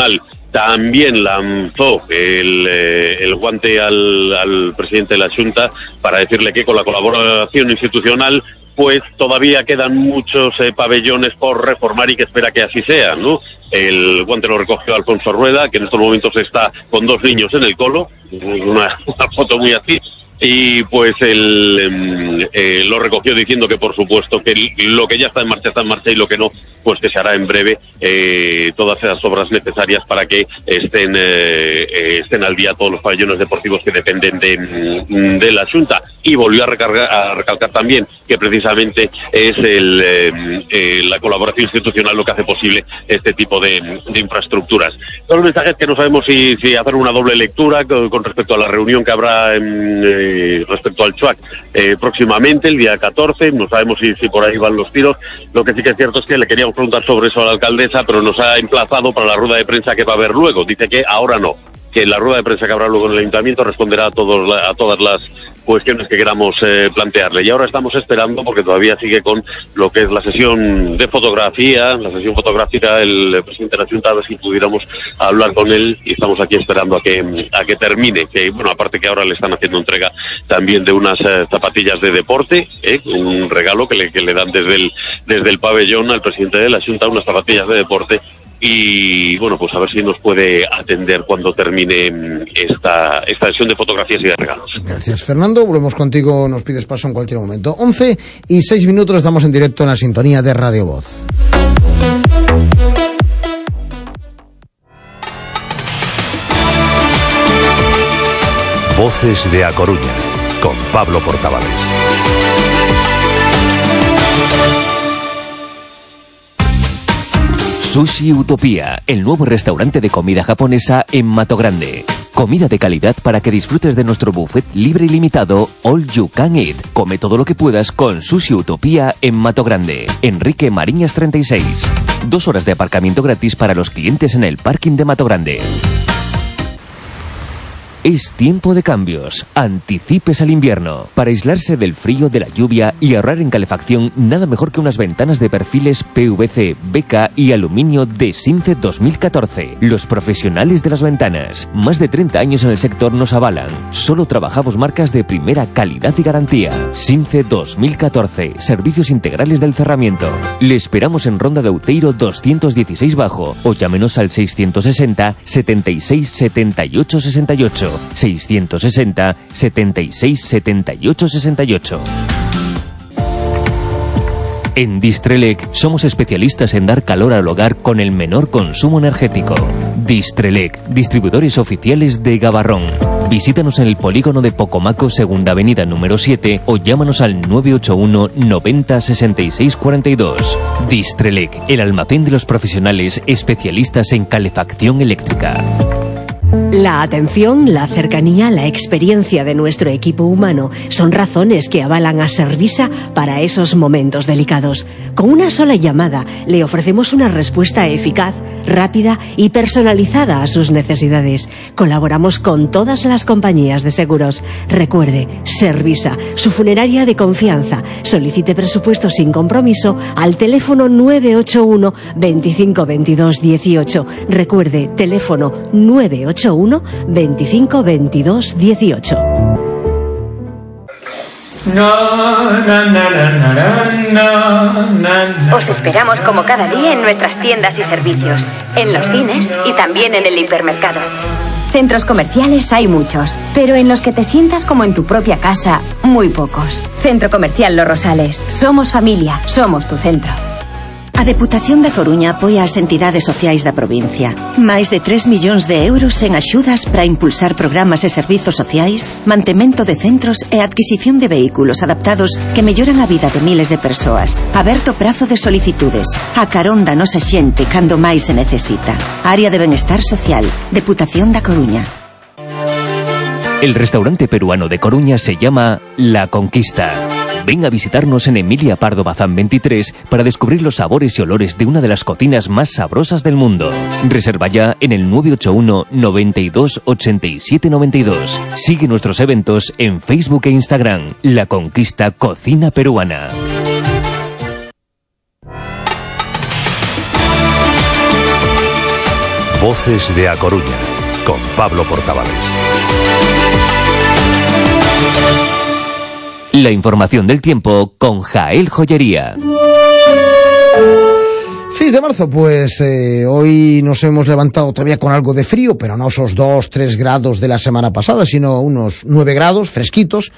también lanzó el guante al presidente de la Xunta para decirle que con la colaboración institucional pues todavía quedan muchos pabellones por reformar y que espera que así sea, ¿no? El guante lo recogió Alfonso Rueda, que en estos momentos está con 2 niños en el colo, una foto muy así, y pues lo recogió diciendo que por supuesto que lo que ya está en marcha y lo que no, pues que se hará en breve todas esas obras necesarias para que estén al día todos los pabellones deportivos que dependen de la Xunta. Y volvió a recalcar también que precisamente es la colaboración institucional lo que hace posible este tipo de infraestructuras. Los mensajes que no sabemos si hacer una doble lectura con respecto a la reunión que habrá respecto al CHUAC próximamente, el día 14, no sabemos si por ahí van los tiros. Lo que sí que es cierto es que le queríamos preguntar sobre eso a la alcaldesa, pero nos ha emplazado para la rueda de prensa que va a haber luego. Dice que ahora no, que la rueda de prensa que habrá luego en el ayuntamiento responderá a todas las cuestiones que queramos plantearle. Y ahora estamos esperando, porque todavía sigue con lo que es la sesión de fotografía, la sesión fotográfica, el presidente de la Junta, a ver si pudiéramos hablar con él, y estamos aquí esperando a que termine. Que bueno, aparte que ahora le están haciendo entrega también de unas zapatillas de deporte, un regalo que le dan desde el pabellón al presidente de la Junta, unas zapatillas de deporte. Y bueno, pues a ver si nos puede atender cuando termine esta sesión de fotografías y de regalos. Gracias, Fernando. Volvemos contigo, nos pides paso en cualquier momento. 11:06, estamos en directo en la sintonía de Radio Voz. Voces de A Coruña, con Pablo Portavales. Sushi Utopía, el nuevo restaurante de comida japonesa en Mato Grande. Comida de calidad para que disfrutes de nuestro buffet libre y limitado All You Can Eat. Come todo lo que puedas con Sushi Utopía en Mato Grande. Enrique Mariñas 36. 2 horas de aparcamiento gratis para los clientes en el parking de Mato Grande. Es tiempo de cambios. Anticipes al invierno. Para aislarse del frío, de la lluvia y ahorrar en calefacción, nada mejor que unas ventanas de perfiles PVC, BK y aluminio de Since 2014. Los profesionales de las ventanas. Más de 30 años en el sector nos avalan. Solo trabajamos marcas de primera calidad y garantía. Since 2014. Servicios integrales del cerramiento. Le esperamos en Ronda de Outeiro 216 Bajo o llámenos al 660 76 78 68. 660 76 78 68. En Distrelec somos especialistas en dar calor al hogar con el menor consumo energético. Distrelec, distribuidores oficiales de Gavarrón. Visítanos en el polígono de Pocomaco, Segunda Avenida número 7 o llámanos al 981 90 66 42. Distrelec, el almacén de los profesionales especialistas en calefacción eléctrica. La atención, la cercanía, la experiencia de nuestro equipo humano son razones que avalan a Servisa para esos momentos delicados. Con una sola llamada le ofrecemos una respuesta eficaz, rápida y personalizada a sus necesidades. Colaboramos con todas las compañías de seguros. Recuerde, Servisa, su funeraria de confianza. Solicite presupuesto sin compromiso al teléfono 981 25 22 18. Recuerde, teléfono 981 25 22 18. Os esperamos como cada día en nuestras tiendas y servicios, en los cines y también en el hipermercado. Centros comerciales hay muchos, pero en los que te sientas como en tu propia casa, muy pocos. Centro Comercial Los Rosales. Somos familia, somos tu centro. A Deputación da Coruña apoia as entidades sociais da provincia. Máis de 3 millóns de euros en axudas para impulsar programas e servizos sociais, mantemento de centros e adquisición de vehículos adaptados que melloran a vida de miles de persoas. Aberto prazo de solicitudes. A carón da nosa xente cando máis se necesita. Área de Benestar Social. Deputación da Coruña. El restaurante peruano de Coruña se llama La Conquista. Ven a visitarnos en Emilia Pardo Bazán 23 para descubrir los sabores y olores de una de las cocinas más sabrosas del mundo. Reserva ya en el 981 92 87 92. Sigue nuestros eventos en Facebook e Instagram. La Conquista Cocina Peruana. Voces de A Coruña, con Pablo Portavales. La información del tiempo con Jael Joyería. 6 de marzo, pues hoy nos hemos levantado todavía con algo de frío, pero no esos 2-3 grados de la semana pasada, sino unos 9 grados, fresquitos,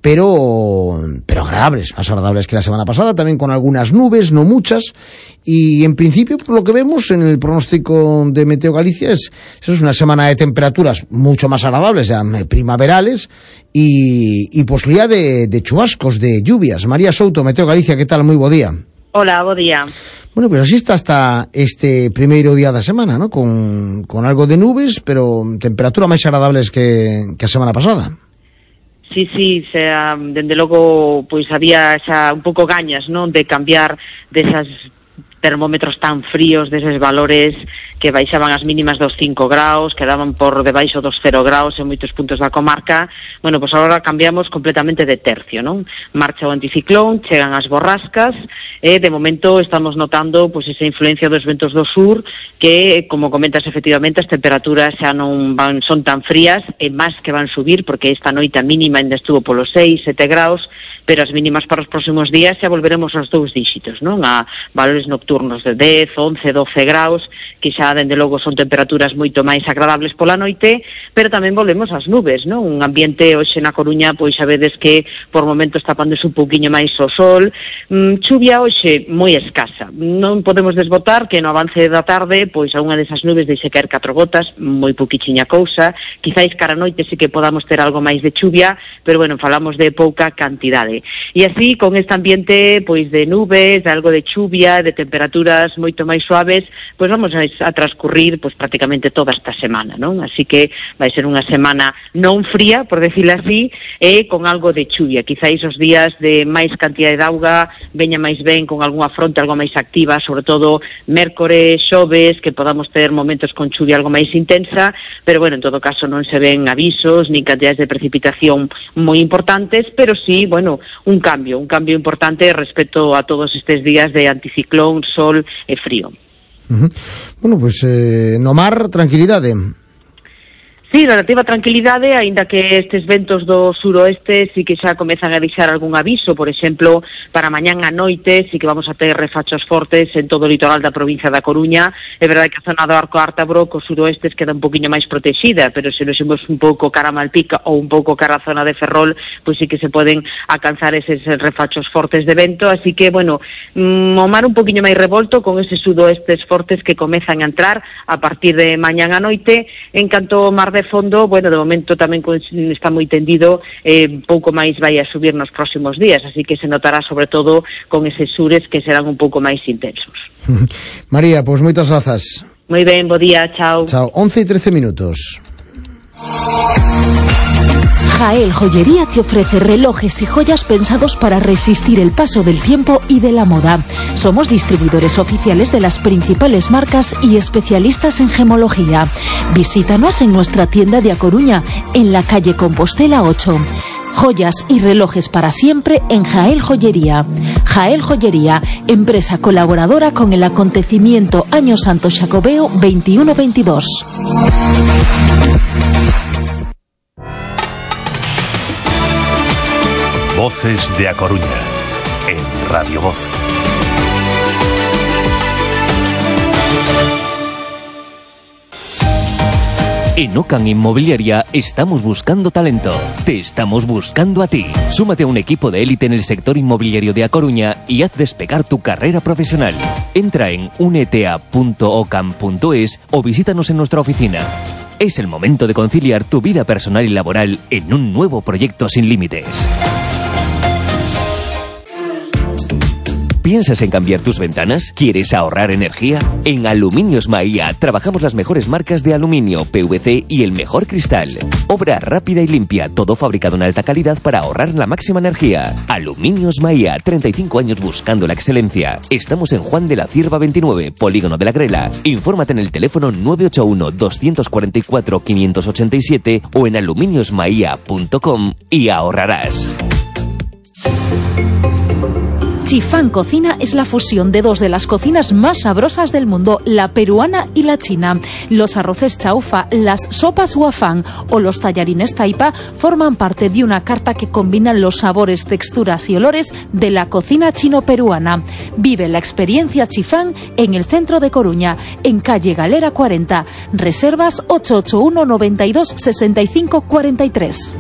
pero agradables, más agradables que la semana pasada, también con algunas nubes, no muchas, y en principio, por lo que vemos en el pronóstico de Meteo Galicia, eso es una semana de temperaturas mucho más agradables, ya primaverales, y posibilidad de chubascos, de lluvias. María Souto, Meteo Galicia, ¿qué tal? Muy bo día. Hola, bo día. Bueno, pues así está hasta este primeiro día da semana, ¿no? Con algo de nubes, pero temperatura máis agradables que a semana pasada. Sí, dende logo, pois había xa un pouco gañas, non, de cambiar desas termómetros tan fríos, deses valores que baixaban as mínimas dos 5 graus, quedaban por debaixo dos 0 graus en moitos puntos da comarca. Bueno, pois agora cambiamos completamente de tercio, non? Marcha o anticiclón, chegan as borrascas, de momento estamos notando pois esa influencia dos ventos do sur que, como comentas, efectivamente as temperaturas xa non son tan frías, e máis que van subir, porque esta noite a mínima ainda estuvo polos 6-7 graus, pero as mínimas para os próximos días xa volveremos aos 2 díxitos, non? A valores nocturnos de 10, 11, 12 graus, que xa, dende logo, son temperaturas moito máis agradables pola noite, pero tamén volvemos ás nubes, non? Un ambiente hoxe na Coruña, pois sabedes que por momentos tapándose un pouquiño máis o sol, chuvia hoxe moi escasa. Non podemos desbotar que no avance da tarde, pois a unha desas nubes deixe caer 4 gotas, moi pouquichiña cousa, quizáis cara a noite sí que podamos ter algo máis de chuvia, pero bueno, falamos de pouca cantidade. E así, con este ambiente pois de nubes, de algo de chuvia, de temperaturas moito máis suaves, pois vamos a transcurrir pois prácticamente toda esta semana, non? Así que vai ser unha semana non fría, por decirlo así, e con algo de chuvia. Quizáis os días de máis cantidade de auga veña máis ben con algunha fronte algo máis activa, sobre todo mércores, xoves, que podamos ter momentos con chuvia algo máis intensa, pero bueno, en todo caso non se ven avisos ni cantidades de precipitación moi importantes, pero sí, bueno, un cambio importante respecto a todos estes días de anticiclón, sol e frío. Bueno, pues no mar, tranquilidade. Sí, relativa tranquilidade, aínda que estes ventos do suroeste sí que xa comezan a deixar algún aviso. Por exemplo, para mañán a noite sí que vamos a ter refachos fortes en todo o litoral da provincia da Coruña. É verdade que a zona do Arco Ártabro co suroeste queda un poquinho máis protexida, pero se nos imos un pouco cara a Malpica ou un pouco cara a zona de Ferrol, pois sí que se poden alcanzar eses refachos fortes de vento. Así que, bueno, o mar un poquinho máis revolto con eses sudoestes fortes que comezan a entrar a partir de mañán a noite. En canto ao mar de fondo, bueno, de momento tamén está moi tendido, pouco máis vai a subir nos próximos días, así que se notará sobre todo con eses sures que serán un pouco máis intensos. María, pois moitas grazas. Moi ben, bo día, chao. Chao, 11:13 minutos. Jael Joyería te ofrece relojes y joyas pensados para resistir el paso del tiempo y de la moda. Somos distribuidores oficiales de las principales marcas y especialistas en gemología. Visítanos en nuestra tienda de A Coruña, en la calle Compostela 8. Joyas y relojes para siempre en Jael Joyería. Jael Joyería, empresa colaboradora con el acontecimiento Año Santo Xacobeo 21-22. Voces de A Coruña, en Radio Voz. En Ocan Inmobiliaria estamos buscando talento. Te estamos buscando a ti. Súmate a un equipo de élite en el sector inmobiliario de A Coruña y haz despegar tu carrera profesional. Entra en unetea.ocan.es o visítanos en nuestra oficina. Es el momento de conciliar tu vida personal y laboral en un nuevo proyecto sin límites. ¿Piensas en cambiar tus ventanas? ¿Quieres ahorrar energía? En Aluminios Maía trabajamos las mejores marcas de aluminio, PVC y el mejor cristal. Obra rápida y limpia, todo fabricado en alta calidad para ahorrar la máxima energía. Aluminios Maía, 35 años buscando la excelencia. Estamos en Juan de la Cierva 29, Polígono de la Grela. Infórmate en el teléfono 981-244-587 o en aluminiosmaia.com y ahorrarás. Chifán Cocina es la fusión de dos de las cocinas más sabrosas del mundo, la peruana y la china. Los arroces chaufa, las sopas huafán o los tallarines taipa forman parte de una carta que combina los sabores, texturas y olores de la cocina chino-peruana. Vive la experiencia Chifán en el centro de Coruña, en calle Galera 40. Reservas 881 92 65 43.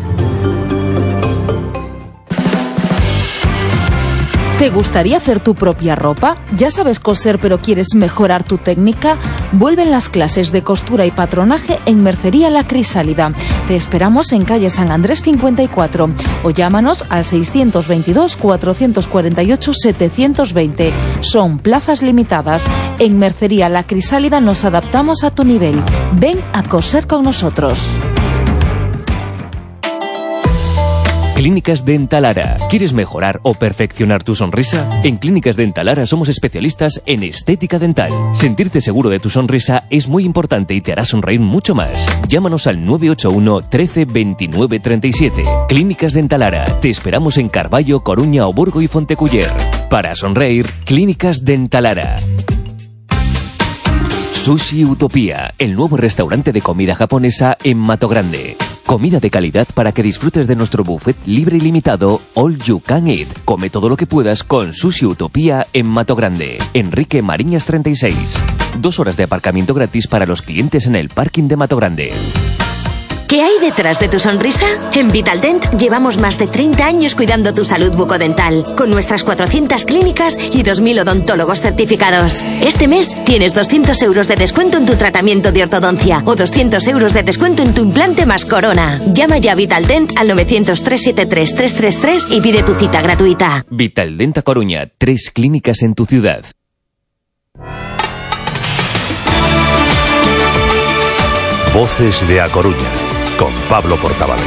¿Te gustaría hacer tu propia ropa? ¿Ya sabes coser pero quieres mejorar tu técnica? Vuelven las clases de costura y patronaje en Mercería La Crisálida. Te esperamos en calle San Andrés 54 o llámanos al 622 448 720. Son plazas limitadas. En Mercería La Crisálida nos adaptamos a tu nivel. Ven a coser con nosotros. Clínicas Dentalara. ¿Quieres mejorar o perfeccionar tu sonrisa? En Clínicas Dentalara somos especialistas en estética dental. Sentirte seguro de tu sonrisa es muy importante y te hará sonreír mucho más. Llámanos al 981 13 29 37. Clínicas Dentalara. Te esperamos en Carballo, Coruña, Oburgo y Fonteculler. Para sonreír, Clínicas Dentalara. Sushi Utopía, el nuevo restaurante de comida japonesa en Matogrande. Comida de calidad para que disfrutes de nuestro buffet libre y limitado All You Can Eat. Come todo lo que puedas con Sushi Utopía en Matogrande. Enrique Mariñas 36. 2 horas de aparcamiento gratis para los clientes en el parking de Matogrande. ¿Qué hay detrás de tu sonrisa? En Vitaldent llevamos más de 30 años cuidando tu salud bucodental, con nuestras 400 clínicas y 2.000 odontólogos certificados. Este mes tienes 200 euros de descuento en tu tratamiento de ortodoncia o 200 euros de descuento en tu implante más corona. Llama ya a Vitaldent al 900-373-333 y pide tu cita gratuita. Vitaldent A Coruña, 3 clínicas en tu ciudad. Voces de A Coruña, con Pablo Portavales.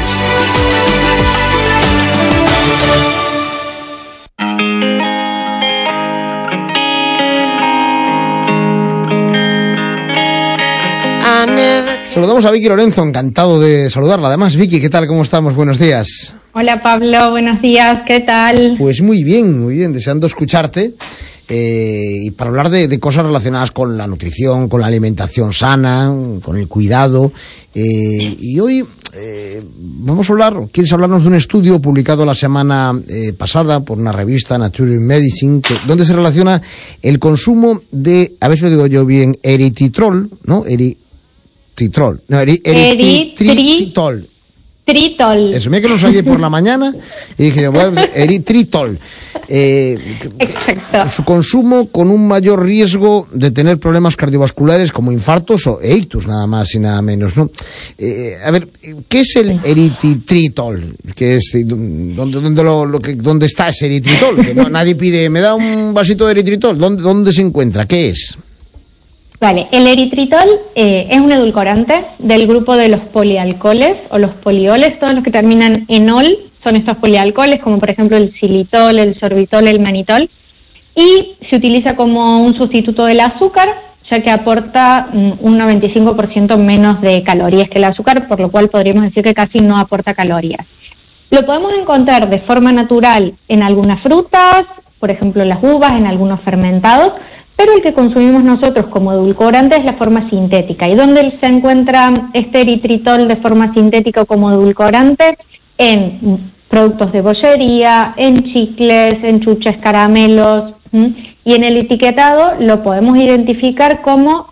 Saludamos a Vicky Lorenzo, encantado de saludarla. Además, Vicky, ¿qué tal? ¿Cómo estamos? Buenos días. Hola Pablo, buenos días, ¿qué tal? Pues muy bien, deseando escucharte. Y para hablar de cosas relacionadas con la nutrición, con la alimentación sana, con el cuidado. Y hoy quieres hablarnos de un estudio publicado la semana pasada por una revista, Nature Medicine, donde se relaciona el consumo de, a ver si lo digo yo bien, eritritol. Tritol. Eso, mira que los hallé por la mañana y dije, bueno, eritritol. Exacto. Su consumo con un mayor riesgo de tener problemas cardiovasculares como infartos o ictus, nada más y nada menos, ¿no? A ver, ¿qué es el eritritol? ¿Qué es, ¿Dónde está ese eritritol? Que nadie pide, me da un vasito de eritritol. ¿Dónde se encuentra? ¿Qué es? Vale, el eritritol es un edulcorante del grupo de los polialcoholes o los polioles. Todos los que terminan en ol son estos polialcoholes, como por ejemplo el xilitol, el sorbitol, el manitol, y se utiliza como un sustituto del azúcar, ya que aporta un 95% menos de calorías que el azúcar, por lo cual podríamos decir que casi no aporta calorías. Lo podemos encontrar de forma natural en algunas frutas, por ejemplo en las uvas, en algunos fermentados, pero el que consumimos nosotros como edulcorante es la forma sintética. ¿Y dónde se encuentra este eritritol de forma sintética como edulcorante? En productos de bollería, en chicles, en chuches, caramelos, y en el etiquetado lo podemos identificar como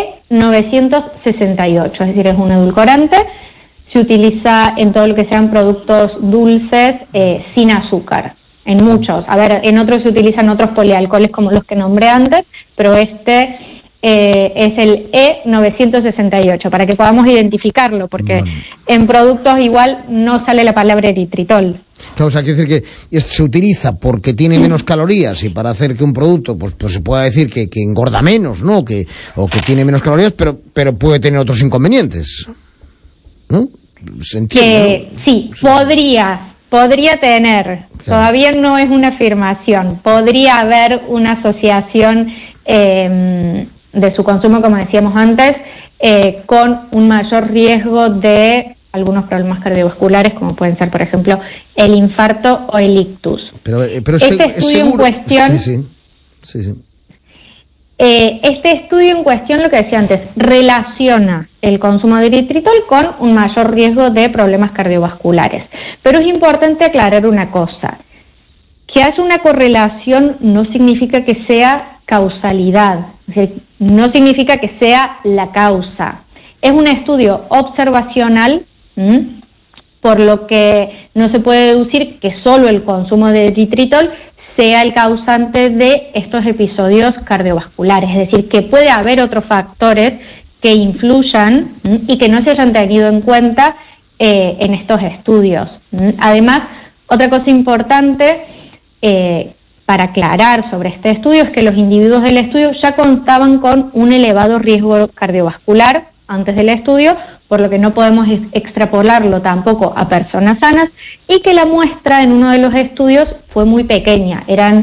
E968, es decir, es un edulcorante. Se utiliza en todo lo que sean productos dulces sin azúcar. En muchos. A ver, en otros se utilizan otros polialcoholes como los que nombré antes, pero este es el E968, para que podamos identificarlo, porque en productos igual no sale la palabra eritritol. Claro, o sea, quiere decir que se utiliza porque tiene menos calorías y para hacer que un producto, pues se pueda decir que engorda menos, ¿no? O que tiene menos calorías, pero puede tener otros inconvenientes, ¿no? ¿Se entiende? ¿No? Sí, podría tener, claro. Todavía no es una afirmación, podría haber una asociación de su consumo, como decíamos antes, con un mayor riesgo de algunos problemas cardiovasculares, como pueden ser, por ejemplo, el infarto o el ictus. Pero este estudio seguro... en cuestión... Sí. Este estudio en cuestión, lo que decía antes, relaciona el consumo de eritritol con un mayor riesgo de problemas cardiovasculares. Pero es importante aclarar una cosa. Que haya una correlación no significa que sea causalidad, es decir, no significa que sea la causa. Es un estudio observacional, por lo que no se puede deducir que solo el consumo de eritritol sea el causante de estos episodios cardiovasculares. Es decir, que puede haber otros factores que influyan y que no se hayan tenido en cuenta en estos estudios. Además, otra cosa importante para aclarar sobre este estudio es que los individuos del estudio ya contaban con un elevado riesgo cardiovascular antes del estudio, por lo que no podemos extrapolarlo tampoco a personas sanas, y que la muestra en uno de los estudios fue muy pequeña.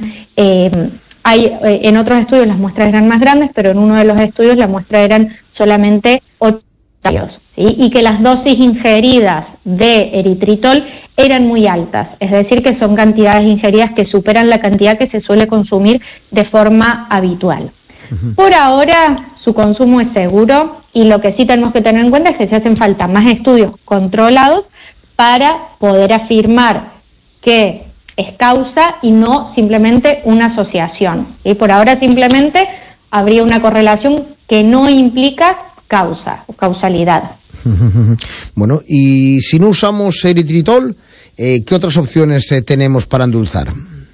En otros estudios las muestras eran más grandes, pero en uno de los estudios la muestra eran solamente 8 años, ¿sí? Y que las dosis ingeridas de eritritol eran muy altas, es decir, que son cantidades ingeridas que superan la cantidad que se suele consumir de forma habitual. Por ahora, su consumo es seguro, y lo que sí tenemos que tener en cuenta es que se hacen falta más estudios controlados para poder afirmar que es causa y no simplemente una asociación. Y por ahora simplemente habría una correlación que no implica causa o causalidad. Bueno, y si no usamos eritritol, ¿qué otras opciones tenemos para endulzar?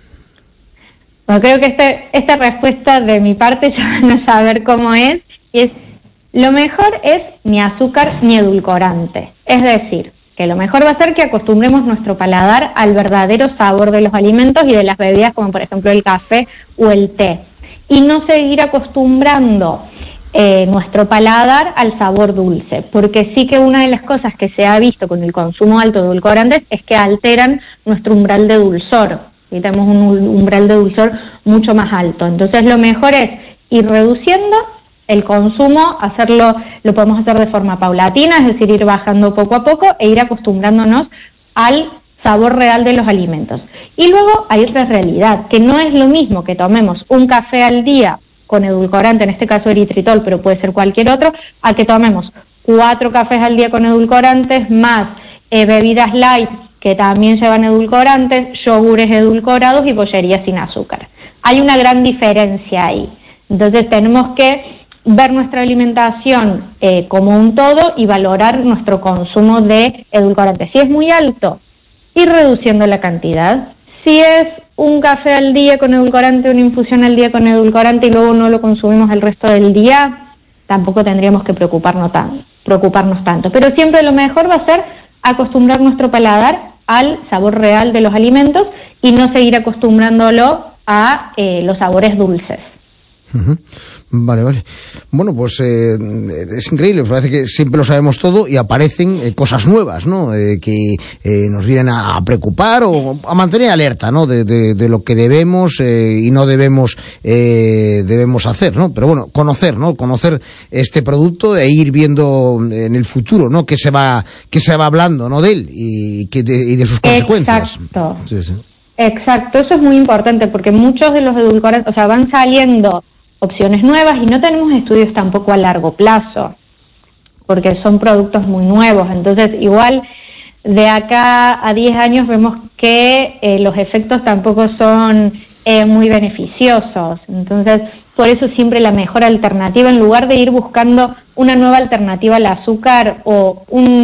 Bueno, creo que esta respuesta de mi parte ya van a saber cómo es, y es: lo mejor es ni azúcar ni edulcorante. Es decir, que lo mejor va a ser que acostumbremos nuestro paladar al verdadero sabor de los alimentos y de las bebidas, como por ejemplo el café o el té, y no seguir acostumbrando nuestro paladar al sabor dulce, porque sí que una de las cosas que se ha visto con el consumo alto de edulcorantes es que alteran nuestro umbral de dulzor, y tenemos un umbral de dulzor mucho más alto. Entonces lo mejor es ir reduciendo el consumo, lo podemos hacer de forma paulatina, es decir, ir bajando poco a poco e ir acostumbrándonos al sabor real de los alimentos. Y luego hay otra realidad, que no es lo mismo que tomemos un café al día con edulcorante, en este caso eritritol, pero puede ser cualquier otro, a que tomemos 4 cafés al día con edulcorantes, más bebidas light que también llevan edulcorantes, yogures edulcorados y bollería sin azúcar. Hay una gran diferencia ahí. Entonces tenemos que ver nuestra alimentación como un todo y valorar nuestro consumo de edulcorantes. Si es muy alto, ir reduciendo la cantidad. Si es un café al día con edulcorante, una infusión al día con edulcorante y luego no lo consumimos el resto del día, tampoco tendríamos que preocuparnos tanto. Pero siempre lo mejor va a ser acostumbrar nuestro paladar al sabor real de los alimentos y no seguir acostumbrándolo a los sabores dulces. Vale. Bueno, pues es increíble, parece que siempre lo sabemos todo y aparecen cosas nuevas, ¿no? Que nos vienen a preocupar o a mantener alerta, ¿no? De lo que debemos y no debemos hacer, ¿no? Pero bueno, conocer este producto e ir viendo en el futuro, ¿no? Que se va hablando, ¿no? De él y de sus consecuencias. Exacto. Sí. Exacto, eso es muy importante porque muchos de los edulcorantes, van saliendo opciones nuevas y no tenemos estudios tampoco a largo plazo, porque son productos muy nuevos. Entonces, igual de acá a 10 años vemos que los efectos tampoco son muy beneficiosos. Entonces, por eso siempre la mejor alternativa, en lugar de ir buscando una nueva alternativa al azúcar o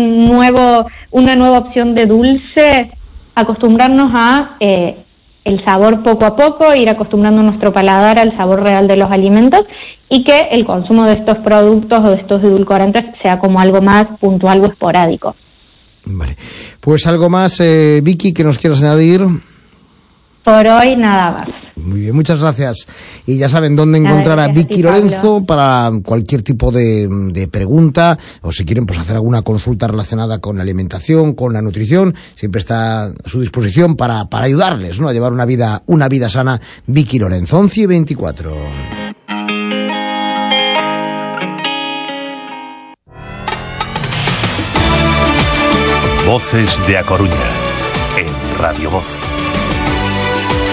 una nueva opción de dulce, acostumbrarnos a el sabor poco a poco, ir acostumbrando nuestro paladar al sabor real de los alimentos y que el consumo de estos productos o de estos edulcorantes sea como algo más puntual o esporádico. Vale. Pues algo más, Vicky, que nos quieras añadir. Por hoy nada más. Muy bien, muchas gracias. Y ya saben dónde encontrar a Vicky Lorenzo para cualquier tipo de pregunta, o si quieren pues hacer alguna consulta relacionada con la alimentación, con la nutrición, siempre está a su disposición para ayudarles, ¿no? A llevar una vida sana. Vicky Lorenzo, 11:24. Voces de A Coruña, en Radio Voz.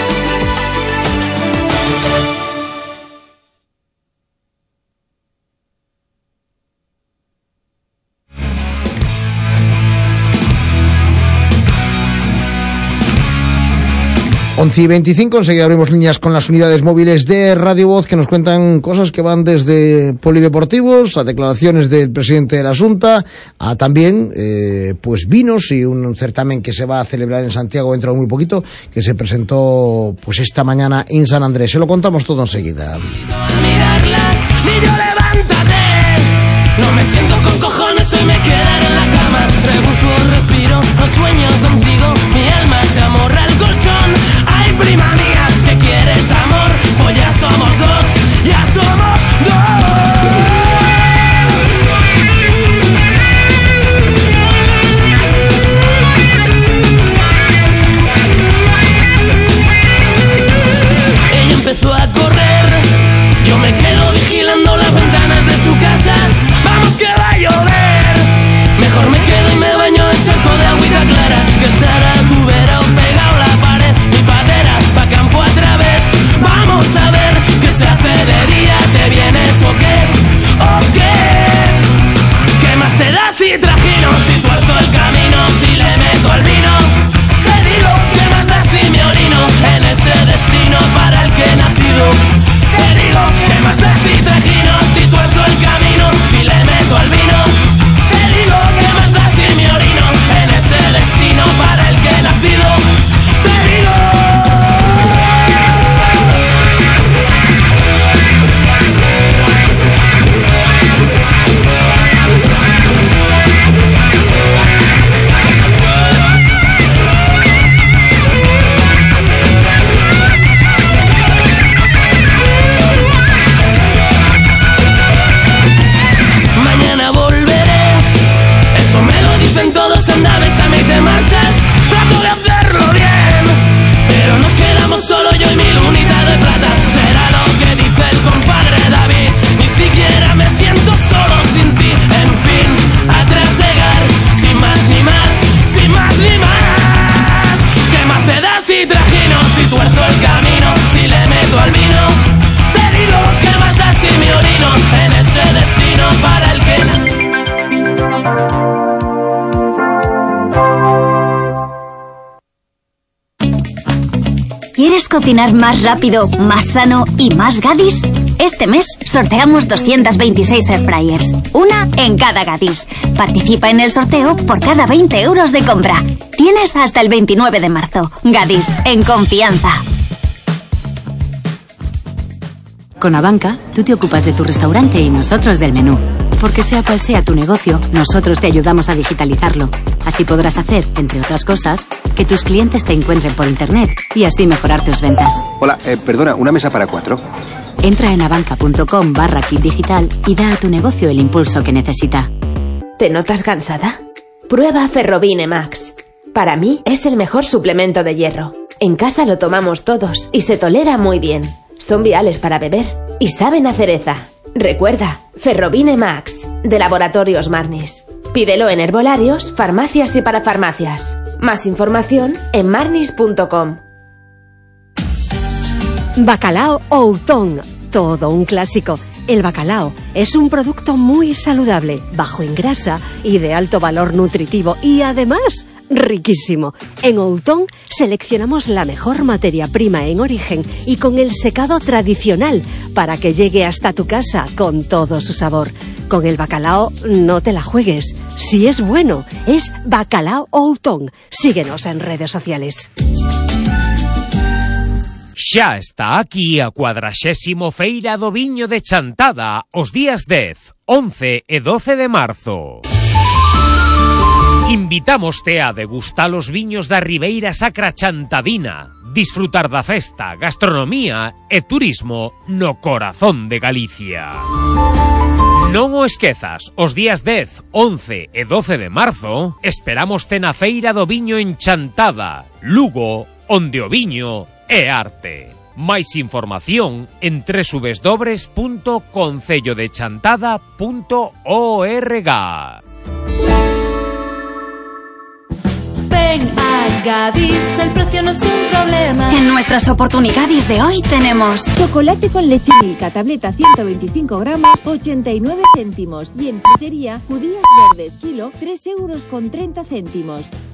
Y 25, enseguida abrimos líneas con las unidades móviles de Radio Voz que nos cuentan cosas que van desde polideportivos a declaraciones del presidente de la Xunta a también pues vinos y un certamen que se va a celebrar en Santiago dentro de muy poquito, que se presentó pues esta mañana en San Andrés. Se lo contamos todo enseguida. No me siento con cojones, hoy me quedaré en la cama. Rebufo, respiro, no sueño contigo. Mi alma se amorra al colchón. Ay, prima mía, ¿qué quieres, amor? Pues ya somos dos, ya somos dos. Ella empezó a correr, yo me quedo vigilando las ventanas de su casa. Vamos que va a llover, mejor me quedo y me baño en charco de agüita clara. Que estará tu vera o pegado la pared, mi padera pa' campo a través. Vamos a ver qué se hace de día, ¿te vienes o qué? ¿O qué? ¿Qué más te da si trajino, si tuerzo el camino, si le meto al vino? Te digo, ¿qué más da si me orino en ese destino para el que he nacido? Te digo, ¿qué más da si trajino, si tuerzo el camino, si le meto al vino? Te digo, ¿qué más da si me orino en ese destino para el que he nacido? Te digo. Todos anda, bésame y te marchas. Trato de hacerlo bien, pero nos quedamos solo yo y mi lunita de plata. Será lo que dice el compadre David. Ni siquiera me siento solo sin ti. En fin, a trasegar, sin más ni más, sin más ni más. ¿Qué más te da si trajino, si tuerzo el camino, si le meto al vino? Te digo, ¿qué más da si me orino en ese destino para el que... ¿Quieres cocinar más rápido, más sano y más Gadis? Este mes sorteamos 226 airfryers, una en cada Gadis. Participa en el sorteo por cada 20 euros de compra. Tienes hasta el 29 de marzo. Gadis, en confianza. Con Abanca, tú te ocupas de tu restaurante y nosotros del menú. Porque sea cual sea tu negocio, nosotros te ayudamos a digitalizarlo. Así podrás hacer, entre otras cosas, que tus clientes te encuentren por internet y así mejorar tus ventas. Hola, perdona, ¿una mesa para 4? Entra en abanca.com/kit digital y da a tu negocio el impulso que necesita. ¿Te notas cansada? Prueba Ferrobine Max. Para mí es el mejor suplemento de hierro. En casa lo tomamos todos y se tolera muy bien. Son viales para beber y saben a cereza. Recuerda, Ferrobine Max, de Laboratorios Marnis. Pídelo en herbolarios, farmacias y parafarmacias. Más información en marnis.com. Bacalao Outón, todo un clásico. El bacalao es un producto muy saludable, bajo en grasa y de alto valor nutritivo y además riquísimo. En Outón seleccionamos la mejor materia prima en origen y con el secado tradicional para que llegue hasta tu casa con todo su sabor. Con el bacalao no te la juegues. Si es bueno, es Bacalao Outón. Síguenos en redes sociales. Xa está aquí a 40º Feira do Viño de Chantada, os días 10, 11 e 12 de marzo. Invitámoste a degustar os viños da Ribeira Sacra Chantadina, disfrutar da festa, gastronomía e turismo no corazón de Galicia. Non o esquezas, os días 10, 11 e 12 de marzo esperamoste na Feira do Viño en Chantada, Lugo, onde o viño é arte. Máis información en www.concellodechantada.org. Ven a Gadis, el precio no es un problema. En nuestras oportunidades de hoy tenemos chocolate con leche Milka, tableta 125 gramos, 89 céntimos. Y en frutería, judías verdes, kilo, 3,30 €.